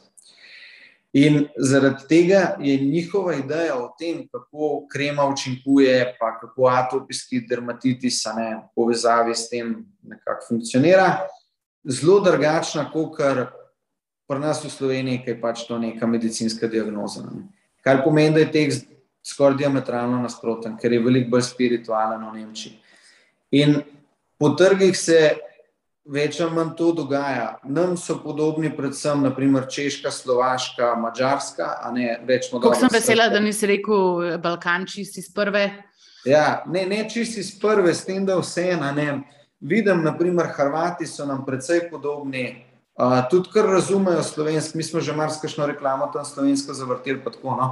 In zaradi tega je njihova ideja o tem, kako krema učinkuje, pa kako atopijski dermatitis povezavi s tem nekako funkcionira, zelo drugačna, kakor pri nas v Sloveniji, ki je pač to neka medicinska diagnoza. Ne. Kar pomeni, da je tekst skoraj diametralno nasproten, ker je veliko bolj spiritualen v Nemčiji. In po trgih se več ali manj to dogaja. Nam so podobni predvsem, naprimer, Češka, Slovaška, Madžarska, a ne rečemo dobro. Kako sem vesela, da nisi rekel Balkan čisti iz prve? Ja, ne čisti iz prve, s tem, da vseeno, ne. Vidim, naprimer, Hrvati so nam precej podobni, tudi kar razumejo slovenski, mi smo že marsikšno reklamo tam slovensko zavrteli, pa tako, no.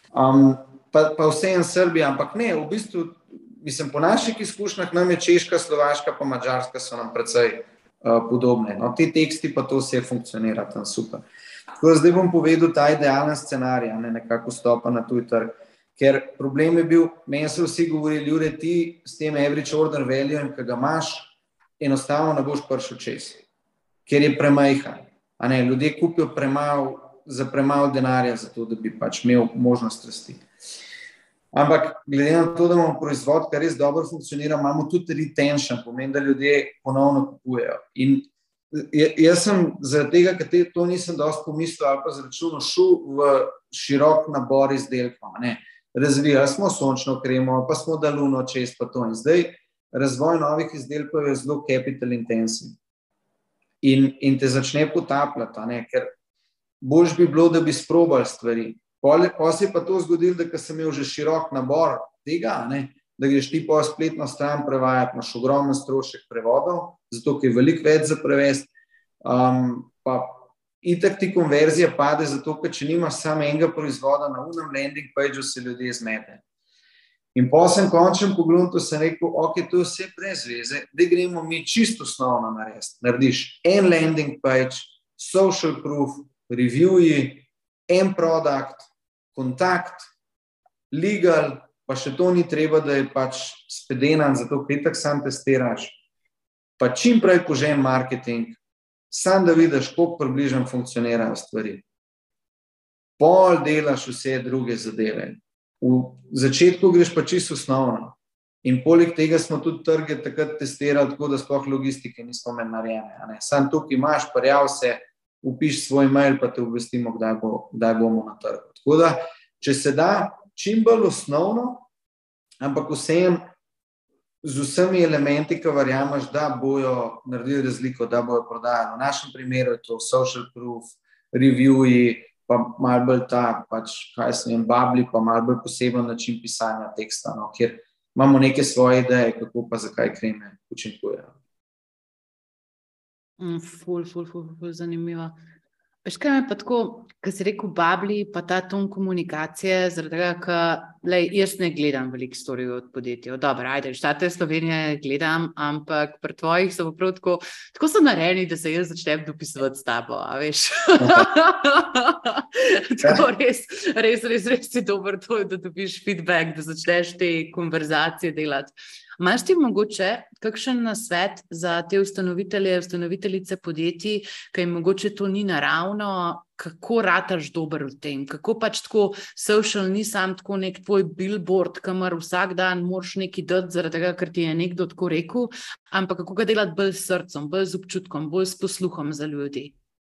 Pa vseeno Srbija, ampak ne, v bistvu, mislim, po naših izkušnjah nam je Češka, Slovaška pa Madžarska so nam precej podobne. No, ti teksti pa to vse funkcionira tam super. Tako da zdaj bom povedal ta idealen scenarij, ne, nekako vstopa na tuj trg. Ker problem je bil, meni so vsi govorili, Jure, ti s tem average order value, ki ga imaš, enostavno ne boš prišel čez. Ker je premajhan. Ljudje kupijo za premalo denarja, zato da bi pač imel možnost rasti. Ampak glede na to, da imamo proizvod, ki res dobro funkcionira, imamo tudi retention, pomeni, da ljudje ponovno kupujejo. In jaz sem zaradi tega, ker to nisem dosti pomislil ali pa zračunal, šel v širok nabor izdelkov. Razvijali smo sončno kremo, pa smo daluno čez pa to. In zdaj razvoj novih izdelkov je zelo capital intensive. In te začne potapljati, ker boljš bi bilo, da bi sprobali stvari. Potem se je pa to zgodilo, da ko sem imel že širok nabor tega, da greš ti po spletno stran prevajati, imaš ogromen strošek prevodov, zato ker je veliko več za prevesti, pa itak ti konverzija pade, zato ker če nimaš samo enega proizvoda na unem landing pageu, se ljudje zmete. In potem sem končen pogledal, sem rekel, ok, to je vse brez veze, da gremo mi čisto osnovno narediti. Narediš en landing page, social proof, reviewi, en produkt, kontakt, legal, pa še to ni treba, da je pač spedenan, zato ker tak sam testiraš. Pa čim prej požen marketing, sam da vidiš, koliko približno funkcionirajo stvari. Pol delaš vse druge zadeve. V začetku greš pa čisto osnovno. In poleg tega smo tudi trge takrat testirali, tako da sploh logistike nismo imeli narejene. Sam tukaj imaš, parjav se, upiš svoj mail, pa te obvestimo, kdaj bomo na trgu. Tako da, če se da, čim bolj osnovno, ampak vsem z vsemi elementi, ki verjameš, da bojo naredili razliko, da bojo prodajali. V našem primeru je to social proof, reviewi, pa malo bolj babli, pa malo bolj poseben način pisanja teksta, kjer imamo neke svoje ideje, kako pa zakaj kreme učinkujejo. Ful, zanimivo. Veš, kaj me pa tako, ko si rekel babli, pa ta ton komunikacije, zaradi tega, ker jaz ne gledam veliko storij od podjetja. Dobro, ajde, Štate Slovenije gledam, ampak pri tvojih so pa prav tako so narejeni, da se jaz začnem dopisovati s tabo, a veš? Tako res si dober to, da dobiš feedback, da začneš te konverzacije delati. Imaš ti mogoče kakšen nasvet za te ustanoviteljice podjetij, ki jim mogoče to ni naravno, kako rataš dober v tem? Kako pač tako social ni sam tako nek tvoj billboard, kamor vsak dan moraš nekaj dati, zaradi tega, ker ti je nekdo tako rekel, ampak kako ga delati bolj s srcem, bolj z občutkom, bolj s posluhom za ljudi?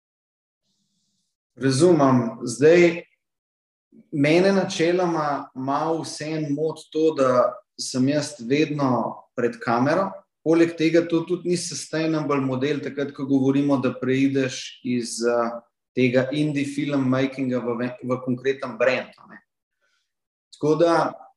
Razumem. Zdaj, mene načeloma malo vseeno moti to, da sem jaz vedno pred kamero. Poleg tega to tudi ni sustainable model, takrat, ko govorimo, da preideš iz tega indie filmmakinga v konkreten brand. Tako da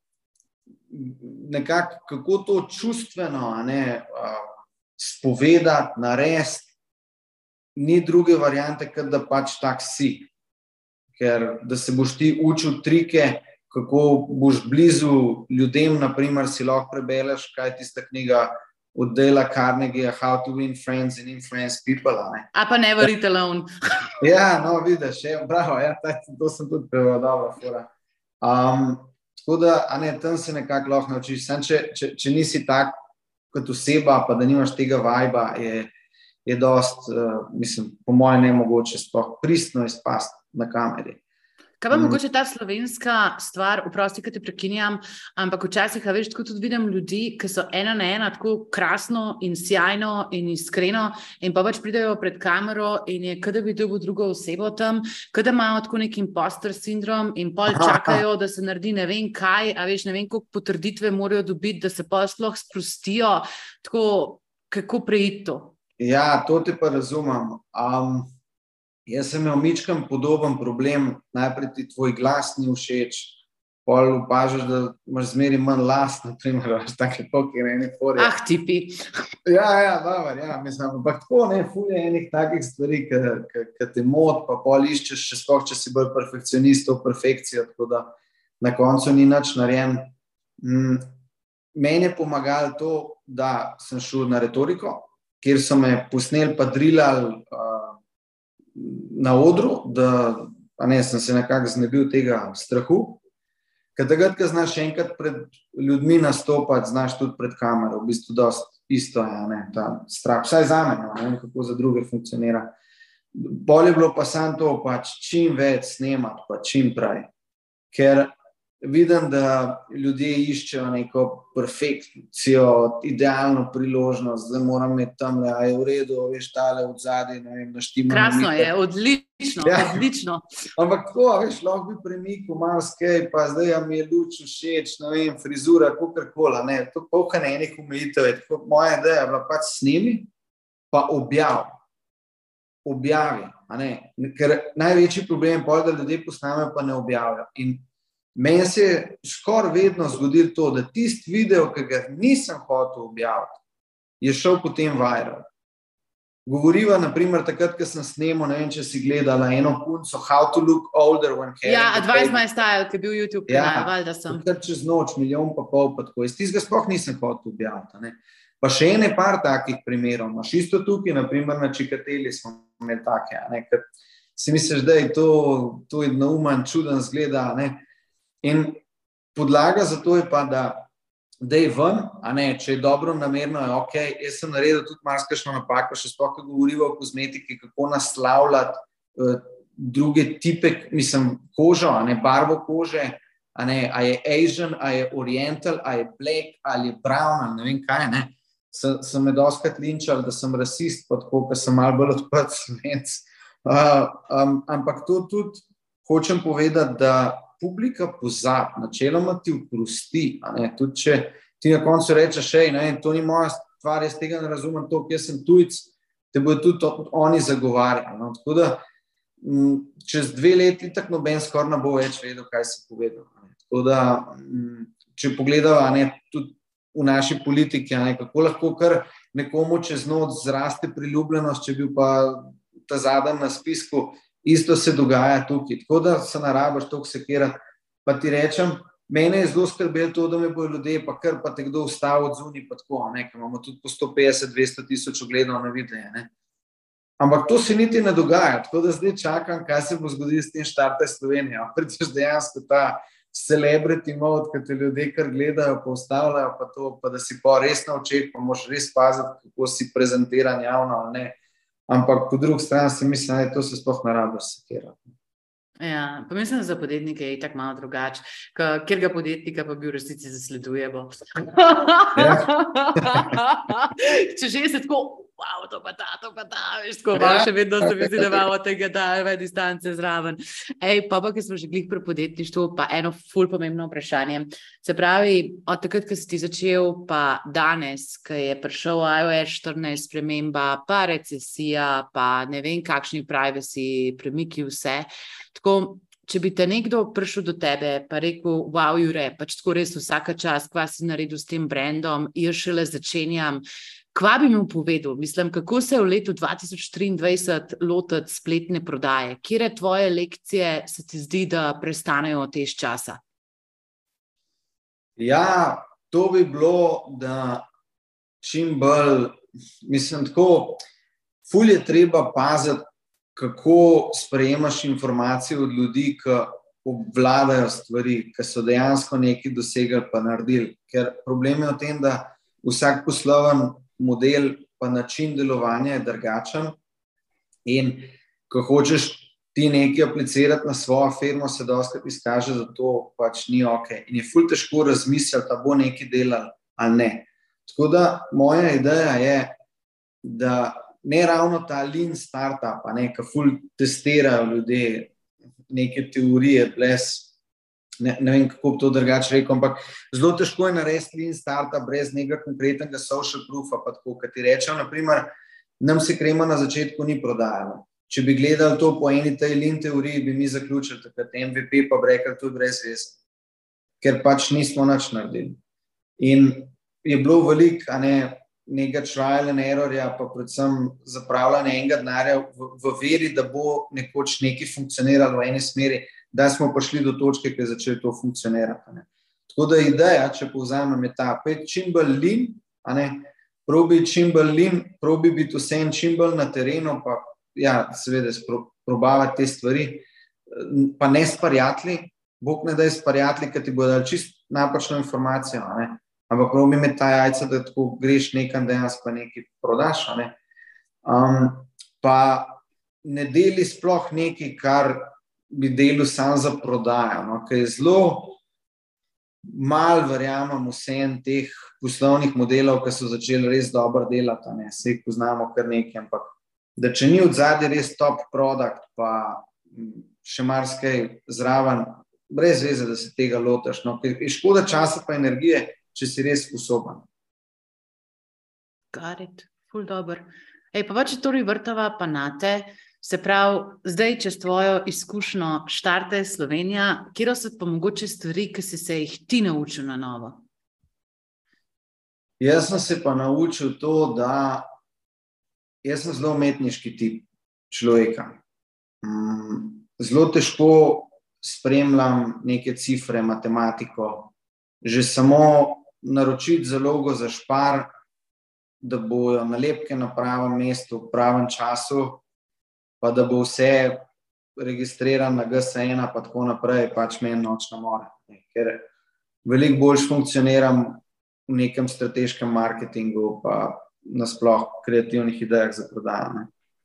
nekako, kako to čustveno spovedati, narediti, ni druge variante, kot da pač tak si. Ker da se boš ti učil trike, kako boš blizu ljudem, naprimer, si lahko prebeleš, kaj je tista knjiga od Dale'a Carnegiea, How to Win Friends and Influence People. A pa Never Eat Alone. Ja, no, vidiš, bravo, to sem tudi prevodala. Tako da, tam se nekako lahko naučiš. Sam, če nisi tak kot oseba, pa da nimaš tega viba, je dost, mislim, po mojem nemogoče sploh pristno izpasti na kameri. Kaj pa mogoče ta slovenska stvar, oprosti, ki te prekinjam, ampak včasih, veš, tako tudi vidim ljudi, ki so ena na ena tako krasno in sjajno in iskreno in pa pač pridejo pred kamero in je, kada bi dobil drugo osebo tam, kada imajo tako nek imposter sindrom in pol čakajo, da se naredi ne vem kaj, a veš, ne vem koliko potrditve morajo dobiti, da se pol sploh sprostijo, tako, kako preiti to? Ja, to te pa razumem. Jaz sem imel mičkam podoben problem, najprej ti tvoj glas ni všeč, pol opažaš, da imaš zmeri manj las, naprimer, tako pokireni fori. Tipi. Ja, dober, mislim, ampak tako ful je enih takih stvari, ki te mot, pa pol iščeš še sploh, če si bolj perfekcionist v perfekcijo, tako da na koncu ni nič narejen. Meni je pomagalo to, da sem šel na retoriko, kjer so me posneli pa drillali na odru, da sem se nekako znebil tega strahu. Ker takrat, ko znaš enkrat pred ljudmi nastopati, znaš tudi pred kamero, v bistvu dosti isto je, ta strah, vsaj za me, ne vem, kako za druge funkcionira. Bolje je bilo pa samo to, pač čim več snemati, pa čim prej. Ker vidim, da ljudje iščejo neko perfekcijo, idealno priložnost, da moram imeti tam, da je v redu, veš, tale od zadaj, ne vem, naštima. Krasno je, odlično, odlično. Ampak tako, veš, lahko bi premikal malo skaj, pa zdaj mi je luč všeč, ne vem, frizura, kakorkoli, ne, to polka enih omejitev je. Tako, moja ideja je bila pač snemi, pa objavi, a ne, ker največji problem je pol, da ljudje posnamejo, pa ne objavljajo. In meni se je skoraj vedno zgodilo to, da tisti video, ki ga nisem hotel objaviti, je šel potem viral. Govoriva, naprimer, takrat, ko sem snemal, ne vem, če si gledala eno punco, How to look older when carrying Ja, a Advice baby. My Style, ki je bil YouTube kanal, valjda sem. Takrat čez noč, 1,5 milijona pa tako. Jaz tistega sploh nisem hotel objaviti, ne. Pa še ene par takih primerov. Imaš isto tukaj, naprimer na Čikateli smo imeli take, ne, ker si misliš, da je to je neumen, čuden zgleda, ne. In podlaga za to je pa, da je ven, a ne, če je dobro namerno, je ok. Jaz sem naredil tudi marsikakšno napako, še sploh, ko govoriva o kozmetiki, kako naslavljati druge tipe, mislim, kožo, a ne, barvo kože, a ne, a je Asian, a je Oriental, a je Black, ali je Brown, ali ne vem kaj, ne. Sem me dostikrat linčal, da sem rasist, pa tako, ker sem malo bolj odprt Slovenc. Ampak to tudi hočem povedati, da publika pozabi, načeloma ti oprosti, a ne, tudi če ti na koncu rečeš, ne vem, to ni moja stvar, jaz tega ne razumem toliko, jaz sem tujec, te bodo tudi oni zagovarjali, no, tako da čez 2 leti tako noben skoraj ne bo več vedel, kaj si povedal, ne. Tako da, če pogledava, ne, tudi v naši politiki, ne, kako lahko kar nekomu čez noč zraste priljubljenost, če bil pa ta zadnji na spisku, isto se dogaja tukaj. Tako da se ne rabiš toliko sekirati. Pa ti rečem, mene je zelo skrbelo to, da me bojo ljudje, pa kar pa te kdo vstal od zunaj, pa tako, ne, ker imamo tudi po 150-200 tisoč ogledov na videe, ne. Ampak to se niti ne dogaja, tako da zdaj čakam, kaj se bo zgodilo s tem Štartaj Slovenija. Prideš dejansko ta celebrity mode, ki te ljudje kar gledajo, pa ustavljajo, pa to, pa da si pa res na očeh, pa moraš res paziti, kako si prezentiran javno, ali ne. Ampak po drugi strani si mislim, da to se sploh ne rabiš sekirati. Ja, pa mislim, da za podjetnike je itak malo drugače, katerega podjetnika pa bi v resnici zasledujemo. Ja. Če že se tako, wow, to pa ta, veš, tako, še vedno se mi zdi, da imamo tega daljve distance zraven. Pa, ki smo že glih pri podjetništvu, pa eno ful pomembno vprašanje. Se pravi, od takrat, ko si ti začel, pa danes, ko je prišel iOS 14 sprememba, pa recesija, pa ne vem, kakšni privacy premiki, vse. Tako, če bi te nekdo prišel do tebe, pa rekel, wow, Jure, pač tako res vsaka čast, kva si naredil s tem brandom, jaz šele začenjam, kva bi mu povedal? Mislim, kako se v letu 2023 lotiti spletne prodaje? Kire tvoje lekcije se ti zdi, da prestanejo tez časa? Ja, to bi bilo, da čim bolj, mislim, tako, ful je treba paziti, kako sprejemaš informacije od ljudi, ki obvladajo stvari, ki so dejansko nekaj dosegli pa naredili. Ker problem je v tem, da vsak posloven model pa način delovanja je drugačen in ko hočeš ti nekaj aplicirati na svojo firmo, se dostikrat izkaže, da to pač ni ok. In je ful težko razmisliti, da bo nekaj delal ali ne. Tako da moja ideja je, da ne ravno ta lean startup, ki ful testirajo ljudje neke teorije, ne vem, kako bi to drugače rekel, ampak zelo težko je narediti lean startup brez nekega konkretnega social proofa, pa tako, ki ti rečejo, naprimer, nam se krema na začetku ni prodajala. Če bi gledali to po eni tej lean teoriji, bi mi zaključili takrat MVP, pa bi rekli, to je brez veze, ker pač nismo nič naredili. In je bilo veliko, nekaj trial and errorja, pa predvsem zapravljanje enega denarja v veri, da bo nekoč nekaj funkcioniralo v eni smeri, da smo prišli do točke, ki je začelo to funkcionirati. Tako da ideja, če povzamem, je ta, pa je čim bolj lean, probi čim bolj lean, probi biti vsem čim bolj na terenu, pa ja, seveda probavati te stvari, pa ne s prijatelji, Bog ne daj s prijatelji, ki ti bodo dali čist napačno informacijo, ampak probi imeti ta jajca, da tako greš nekam, dejansko pa nekaj prodaš, pa ne deli sploh nekaj, kar bi delal sam za prodajo, ker je zelo Mal verjamem vsem teh poslovnih modelov, ki so začeli res dobro delati, vse jih poznamo kar nekaj, ampak da če ni od zadaj res top produkt, pa še marsikaj zraven, brez veze, da se tega lotaš. No, je škoda časa pa energije, če si res sposoben. Got it, ful dober. Pa če torej vrtava pa nate, se pravi, zdaj čez tvojo izkušnjo Štarte Slovenija, kje so pa mogoče stvari, ki si se jih ti naučil na novo? Jaz sem se pa naučil to, da jaz sem zelo umetniški tip človeka. Zelo težko spremljam neke cifre, matematiko. Že samo naročiti zalogo za Spar, da bojo nalepke na pravem mestu, v pravem času, pa da bo vse registriran na GS1 pa tako naprej, pač meni noč ne more. Ker veliko bolj funkcioniram v nekem strateškem marketingu pa nasploh kreativnih idejah za prodajo.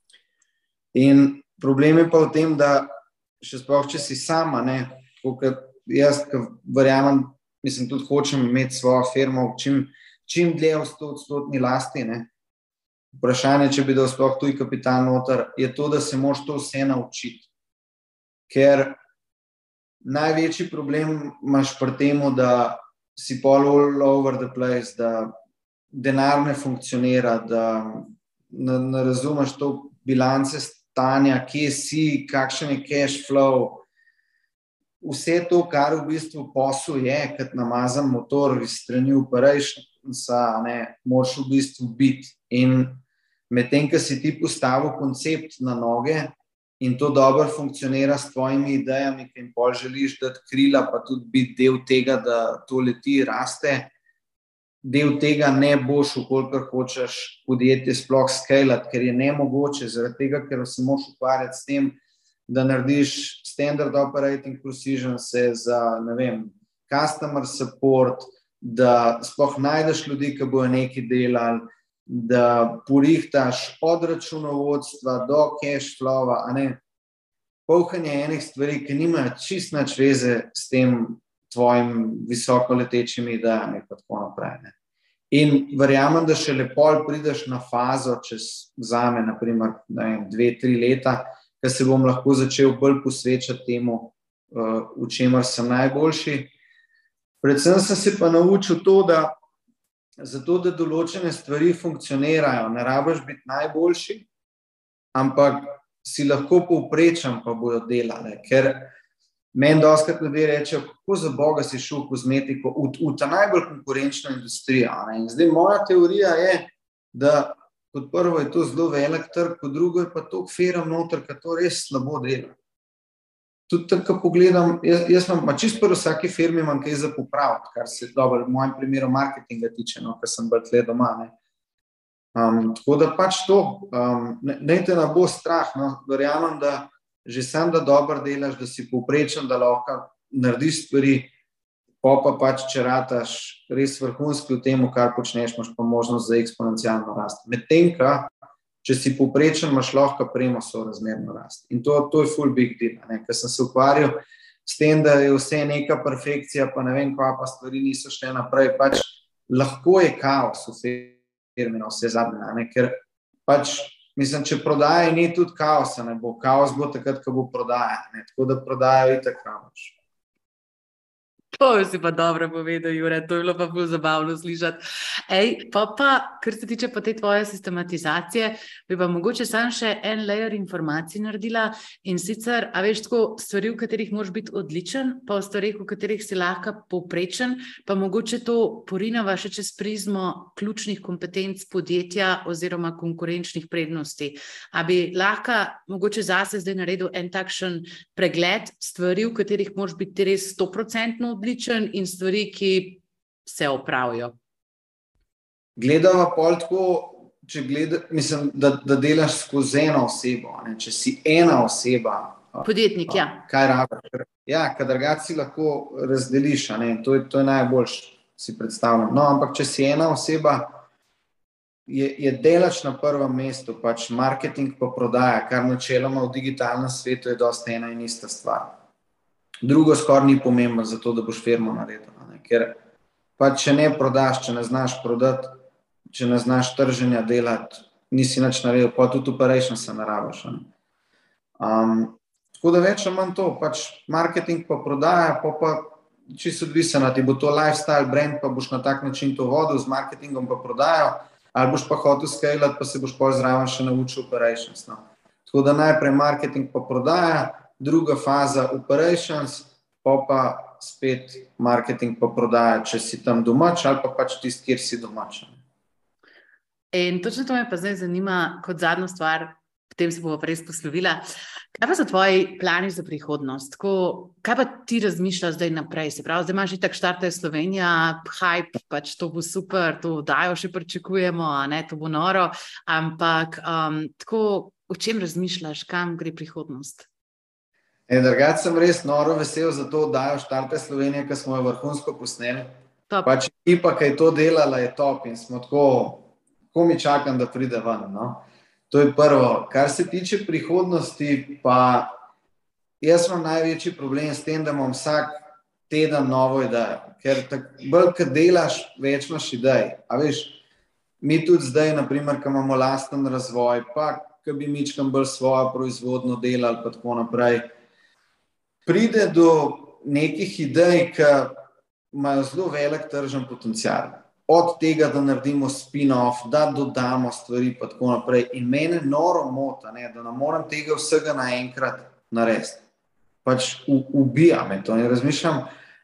In problem je pa v tem, da še sploh, če si sama, jaz verjamem, mislim, tudi hočem imeti svojo firmo čim dlje v 100% lasti, Vprašanje, če bi dal sploh tuj kapital noter, je to, da se moraš to vse naučiti. Ker največji problem imaš pri temu, da si all over the place, da denar ne funkcionira, da ne razumeš to bilance stanja, kje si, kakšen je cash flow. Vse to, kar v bistvu posel je, kot namazan motor iz strani operationsa, moraš v bistvu biti. In medtem, ko si ti postavil koncept na noge in to dobro funkcionira s tvojimi idejami, ki jim pol želiš dati krila, pa tudi biti del tega, da to leti, raste, del tega ne boš, kolikor hočeš podjetje sploh scalati, ker je nemogoče, zaradi tega, ker se moraš ukvarjati s tem, da narediš standard operating procedures za, customer support, da sploh najdeš ljudi, ki bojo nekaj delali, da porihtaš od računovodstva do cash flowa, polhanje enih stvari, ki nimajo čist nič veze s tem tvojim visokoletečimi idejami in tako naprej. In verjamem, da šele pol prideš na fazo čez zame, naprimer, 2-3 leta, ko se bom lahko začel bolj posvečati temu, v čemer sem najboljši. Predvsem sem se pa naučil to, da zato, da določene stvari funkcionirajo, ne rabiš biti najboljši, ampak si lahko povprečen, pa bojo delali. Ker meni dostikrat ljudje rečejo, kako za Boga si šel v kozmetiko, v ta najbolj konkurenčno industrijo. In zdaj moja teorija je, da kot prvo je to zelo velik trg, kot drugo je pa toliko firm noter, ki to res slabo dela. Tudi tako, ko pogledam, jaz imam čisto pri vsaki firmi imam kaj za popraviti, kar se dobro v mojem primeru marketinga tiče, ker sem bolj tle doma. Tako da pač to, ne te ne bo strah, verjamem, da že sam, da dobro delaš, da si povprečen, da lahko narediš stvari, pa pač, če rataš res vrhunski v tem, kar počneš, imaš pa možnost za eksponencialno rast. Medtem, če si povprečen, imaš lahko premo sorazmerno rast. In to je full big deal, ker sem se ukvarjal s tem, da je vse neka perfekcija, pa ne vem, kva pa stvari niso šle naprej. Pač lahko je kaos v firmi, vse zadnje, ker pač, mislim, če prodaje ni tudi kaosa, ne bo. Kaos bo takrat, ko bo prodaja, tako da prodajo itak rabiš. To si pa dobro povedal, Jure, to je bilo pa bolj zabavno slišati. Pa, kar se tiče pa te tvoje sistematizacije, bi pa mogoče sam še en layer informacij naredila in sicer, a veš, tako stvari, v katerih moraš biti odličen, pa v stvarih, v katerih si lahko povprečen, pa mogoče to porinava še čez prizmo ključnih kompetenc podjetja oziroma konkurenčnih prednosti. A bi lahko mogoče zase zdaj naredil en takšen pregled stvari, v katerih moraš biti res 100% odličen in stvari, ki se opravijo? Gledava pol tako, mislim, da delaš skozi eno osebo, če si ena oseba. Podjetnik, ja. Kaj rabiš? Ja, kad drugače si lahko razdeliš, to je najboljš, si predstavljam. No, ampak če si ena oseba, je delač na prvem mestu, pač marketing pa prodaja, kar načeloma v digitalnem svetu je dosti ena in ista stvar. drugo skoraj ni pomembno za to, da boš firmo naredil. Ker pa če ne prodaš, če ne znaš prodati, če ne znaš trženja delati, nisi nič naredil, pa tudi operation se narabiš. Tako da več ali manj to, pač marketing pa prodaja, pa čisto odvisno, ti bo to lifestyle brand, pa boš na tak način to vodil, z marketingom pa prodajo, ali boš pa hotel scalati, pa se boš pol zraven še naučil operations. No. Tako da najprej marketing pa prodaja, druga faza operations, pa spet marketing pa prodaja, če si tam domač ali pa pač tisti, kjer si domač. In točno to me pa zdaj zanima kot zadnjo stvar, potem se bomo res poslovila. Kaj pa so tvoji plani za prihodnost? Kaj pa ti razmišljaš zdaj naprej? Se pravi, zdaj imaš itak štarte Slovenija, hype, pač to bo super, to dajo še pričakujemo, to bo noro, ampak tako, o čem razmišljaš, kam gre prihodnost? Drugače sem res noro vesel za to dajo štarte Slovenije, ki smo jo vrhunsko posneli. Pač ekipa, ki je to delala, je top in smo tako mi čakam, da pride ven. No? To je prvo. Kar se tiče prihodnosti, pa jaz imam največji problem s tem, da imam vsak teden novo idejo. Ker bolj, ko delaš, več imaš idej. A veš, mi tudi zdaj, naprimer, ko imamo lasten razvoj, pa ko bi mičkam bolj svojo proizvodno delali, pa tako naprej, pride do nekih idej, ki imajo zelo velik tržen potencial. Od tega, da naredimo spin-off, da dodamo stvari pa tako naprej. In mene noro mota, da ne moram tega vsega naenkrat narediti. Pač ubija me to. In razmišljam,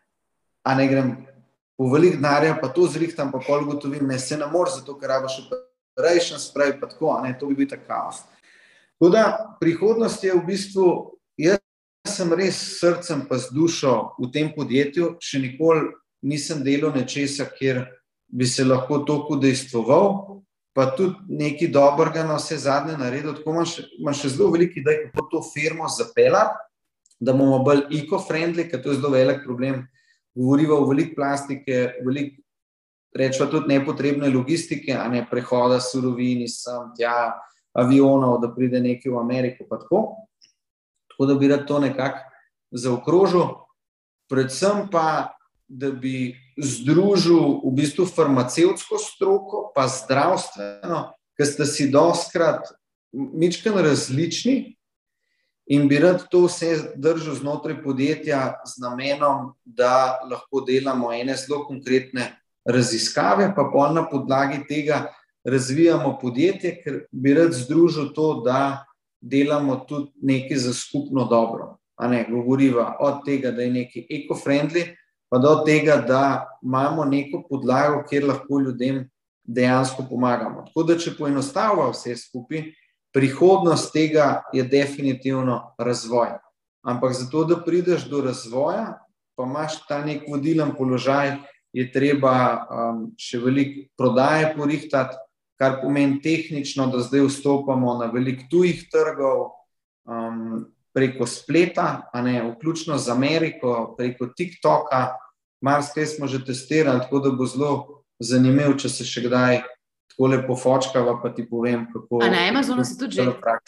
a ne grem po velik denarja, pa to zrihtam, pa pol gotovim, ne se ne moreš, zato ker rabiš operation spray, pa tako, to bi bil tak kaos. Tako da prihodnost je v bistvu, jaz sem res s srcem pa z dušo v tem podjetju, še nikoli nisem delal nečesa, kjer bi se lahko toliko udejstvoval, pa tudi nekaj dobrega na vse zadnje naredil. Tako imam še zelo veliko idej, kako to firmo zapeljati, da bomo bolj eco-friendly, ker to je zelo velik problem. Govoriva o veliko plastike, veliko, rečva tudi nepotrebne logistike, prehoda surovin sem, tja, avionov, da pride nekaj v Ameriko, pa tako. Tako da bi rad to nekako zaokrožil. Predvsem pa, da bi združil v bistvu farmacevtsko stroko, pa zdravstveno, ker ste si dostikrat mičkeno različni in bi rad to vse držal znotraj podjetja z namenom, da lahko delamo ene zelo konkretne raziskave, pa pol na podlagi tega razvijamo podjetje, ker bi rad združil to, da delamo tudi nekaj za skupno dobro. Govoriva od tega, da je nekaj eco-friendly, pa do tega, da imamo neko podlago, kjer lahko ljudem dejansko pomagamo. Tako da, če poenostavlja vse skupaj, prihodnost tega je definitivno razvoj. Ampak zato, da prideš do razvoja, pa imaš ta nek vodilen položaj, je treba še veliko prodaje porihtati, kar pomeni tehnično, da zdaj vstopamo na veliko tujih trgov, preko spleta, vključno z Ameriko, preko TikToka, marsikaj smo že testirali, tako da bo zelo zanimiv, če se še kdaj tako lepo fočkava, pa ti povem, kako... A na Amazonu si tudi že?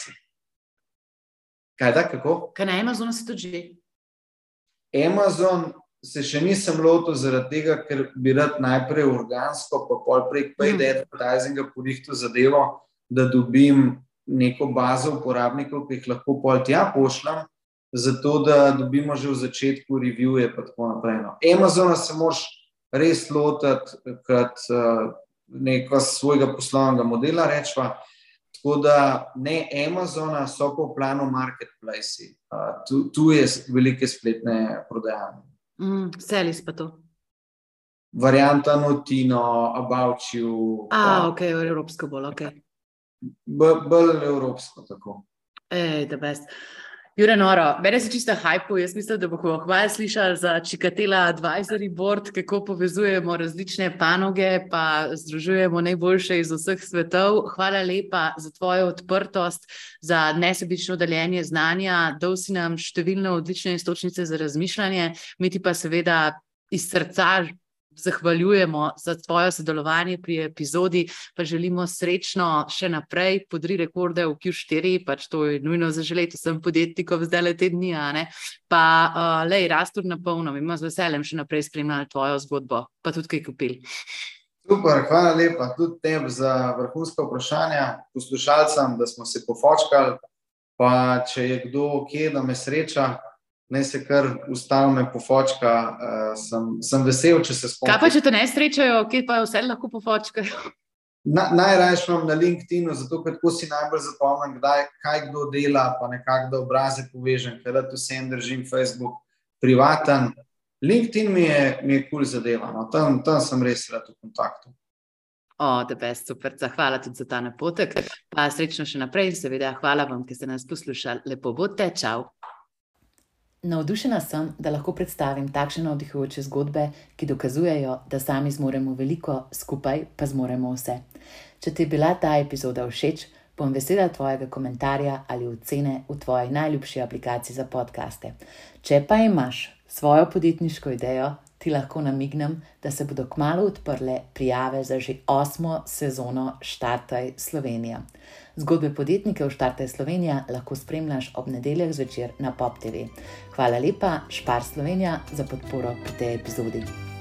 Kaj da, kako? Kaj na Amazonu si tudi že? Amazon se še nisem lotil zaradi tega, ker bi rad najprej organsko, pa pol prek paid advertisinga porihtal zadevo, da dobim neko bazo uporabnikov, ki jih lahko pol tja pošljam, zato da dobimo že v začetku reviewje pa tako naprej. Amazona se moraš res lotiti kot neko svojega poslovnega modela, rečva, tako da ne Amazona, so pa v planu marketplace. Tu je velike spletne prodajalne. Selis pa to? Varianta Notino, About You. Ok, evropsko bolj, ok. Bolj evropsko, tako. The best. Jure, noro, mene se čisto hypuje, jaz mislim, da bomo hvala slišali za Čikatela Advisory Board, kako povezujemo različne panoge, pa združujemo najboljše iz vseh svetov. Hvala lepa za tvojo odprtost, za nesebično deljenje znanja, dal si nam številne odlične iztočnice za razmišljanje, mi ti pa seveda iz srca zahvaljujemo za tvoje sodelovanje pri epizodi, pa želimo srečno še naprej, podri rekorde v Q4, pač to je nujno zaželeti vsem podjetnikom zdaj le te dni, ne? Pa rast tudi na polno, mi bomo z veseljem še naprej spremljali tvojo zgodbo, pa tudi kaj kupili. Super, hvala lepa tudi tebi za vrhunska vprašanja, poslušalcem, da smo se pofočkali, pa če je kdo kje, da me sreča, naj se kar ustavi me pofočka, sem vesel, če se spomnim. Kaj pa, če te ne srečajo, kje pa vse lahko pofočkajo? Najraješ imam na LinkedInu, zato ker tako si najbolj zapomnim, kaj kdo dela, pa nekako da obraze povežem, ker da vsem držim Facebook privaten. LinkedIn mi je cool zadeva, no. Tam sem res rad v kontaktu. The best, super, hvala tudi za ta napotek, pa srečno še naprej in seveda hvala vam, ki ste nas poslušali, lepo bodite, čau. Navdušena sem, da lahko predstavim takšne navdihujoče zgodbe, ki dokazujejo, da sami zmoremo veliko, skupaj pa zmoremo vse. Če ti je bila ta epizoda všeč, bom vesela tvojega komentarja ali ocene v tvoji najljubši aplikaciji za podcaste. Če pa imaš svojo podjetniško idejo, ti lahko namignem, da se bodo kmalu odprle prijave za že 8. sezono Štartaj Slovenija. Zgodbe podjetnikov Štartaj Slovenija lahko spremljaš ob nedeljah zvečer na Pop TV. Hvala lepa, Špar Slovenija, za podporo pri tej epizodi.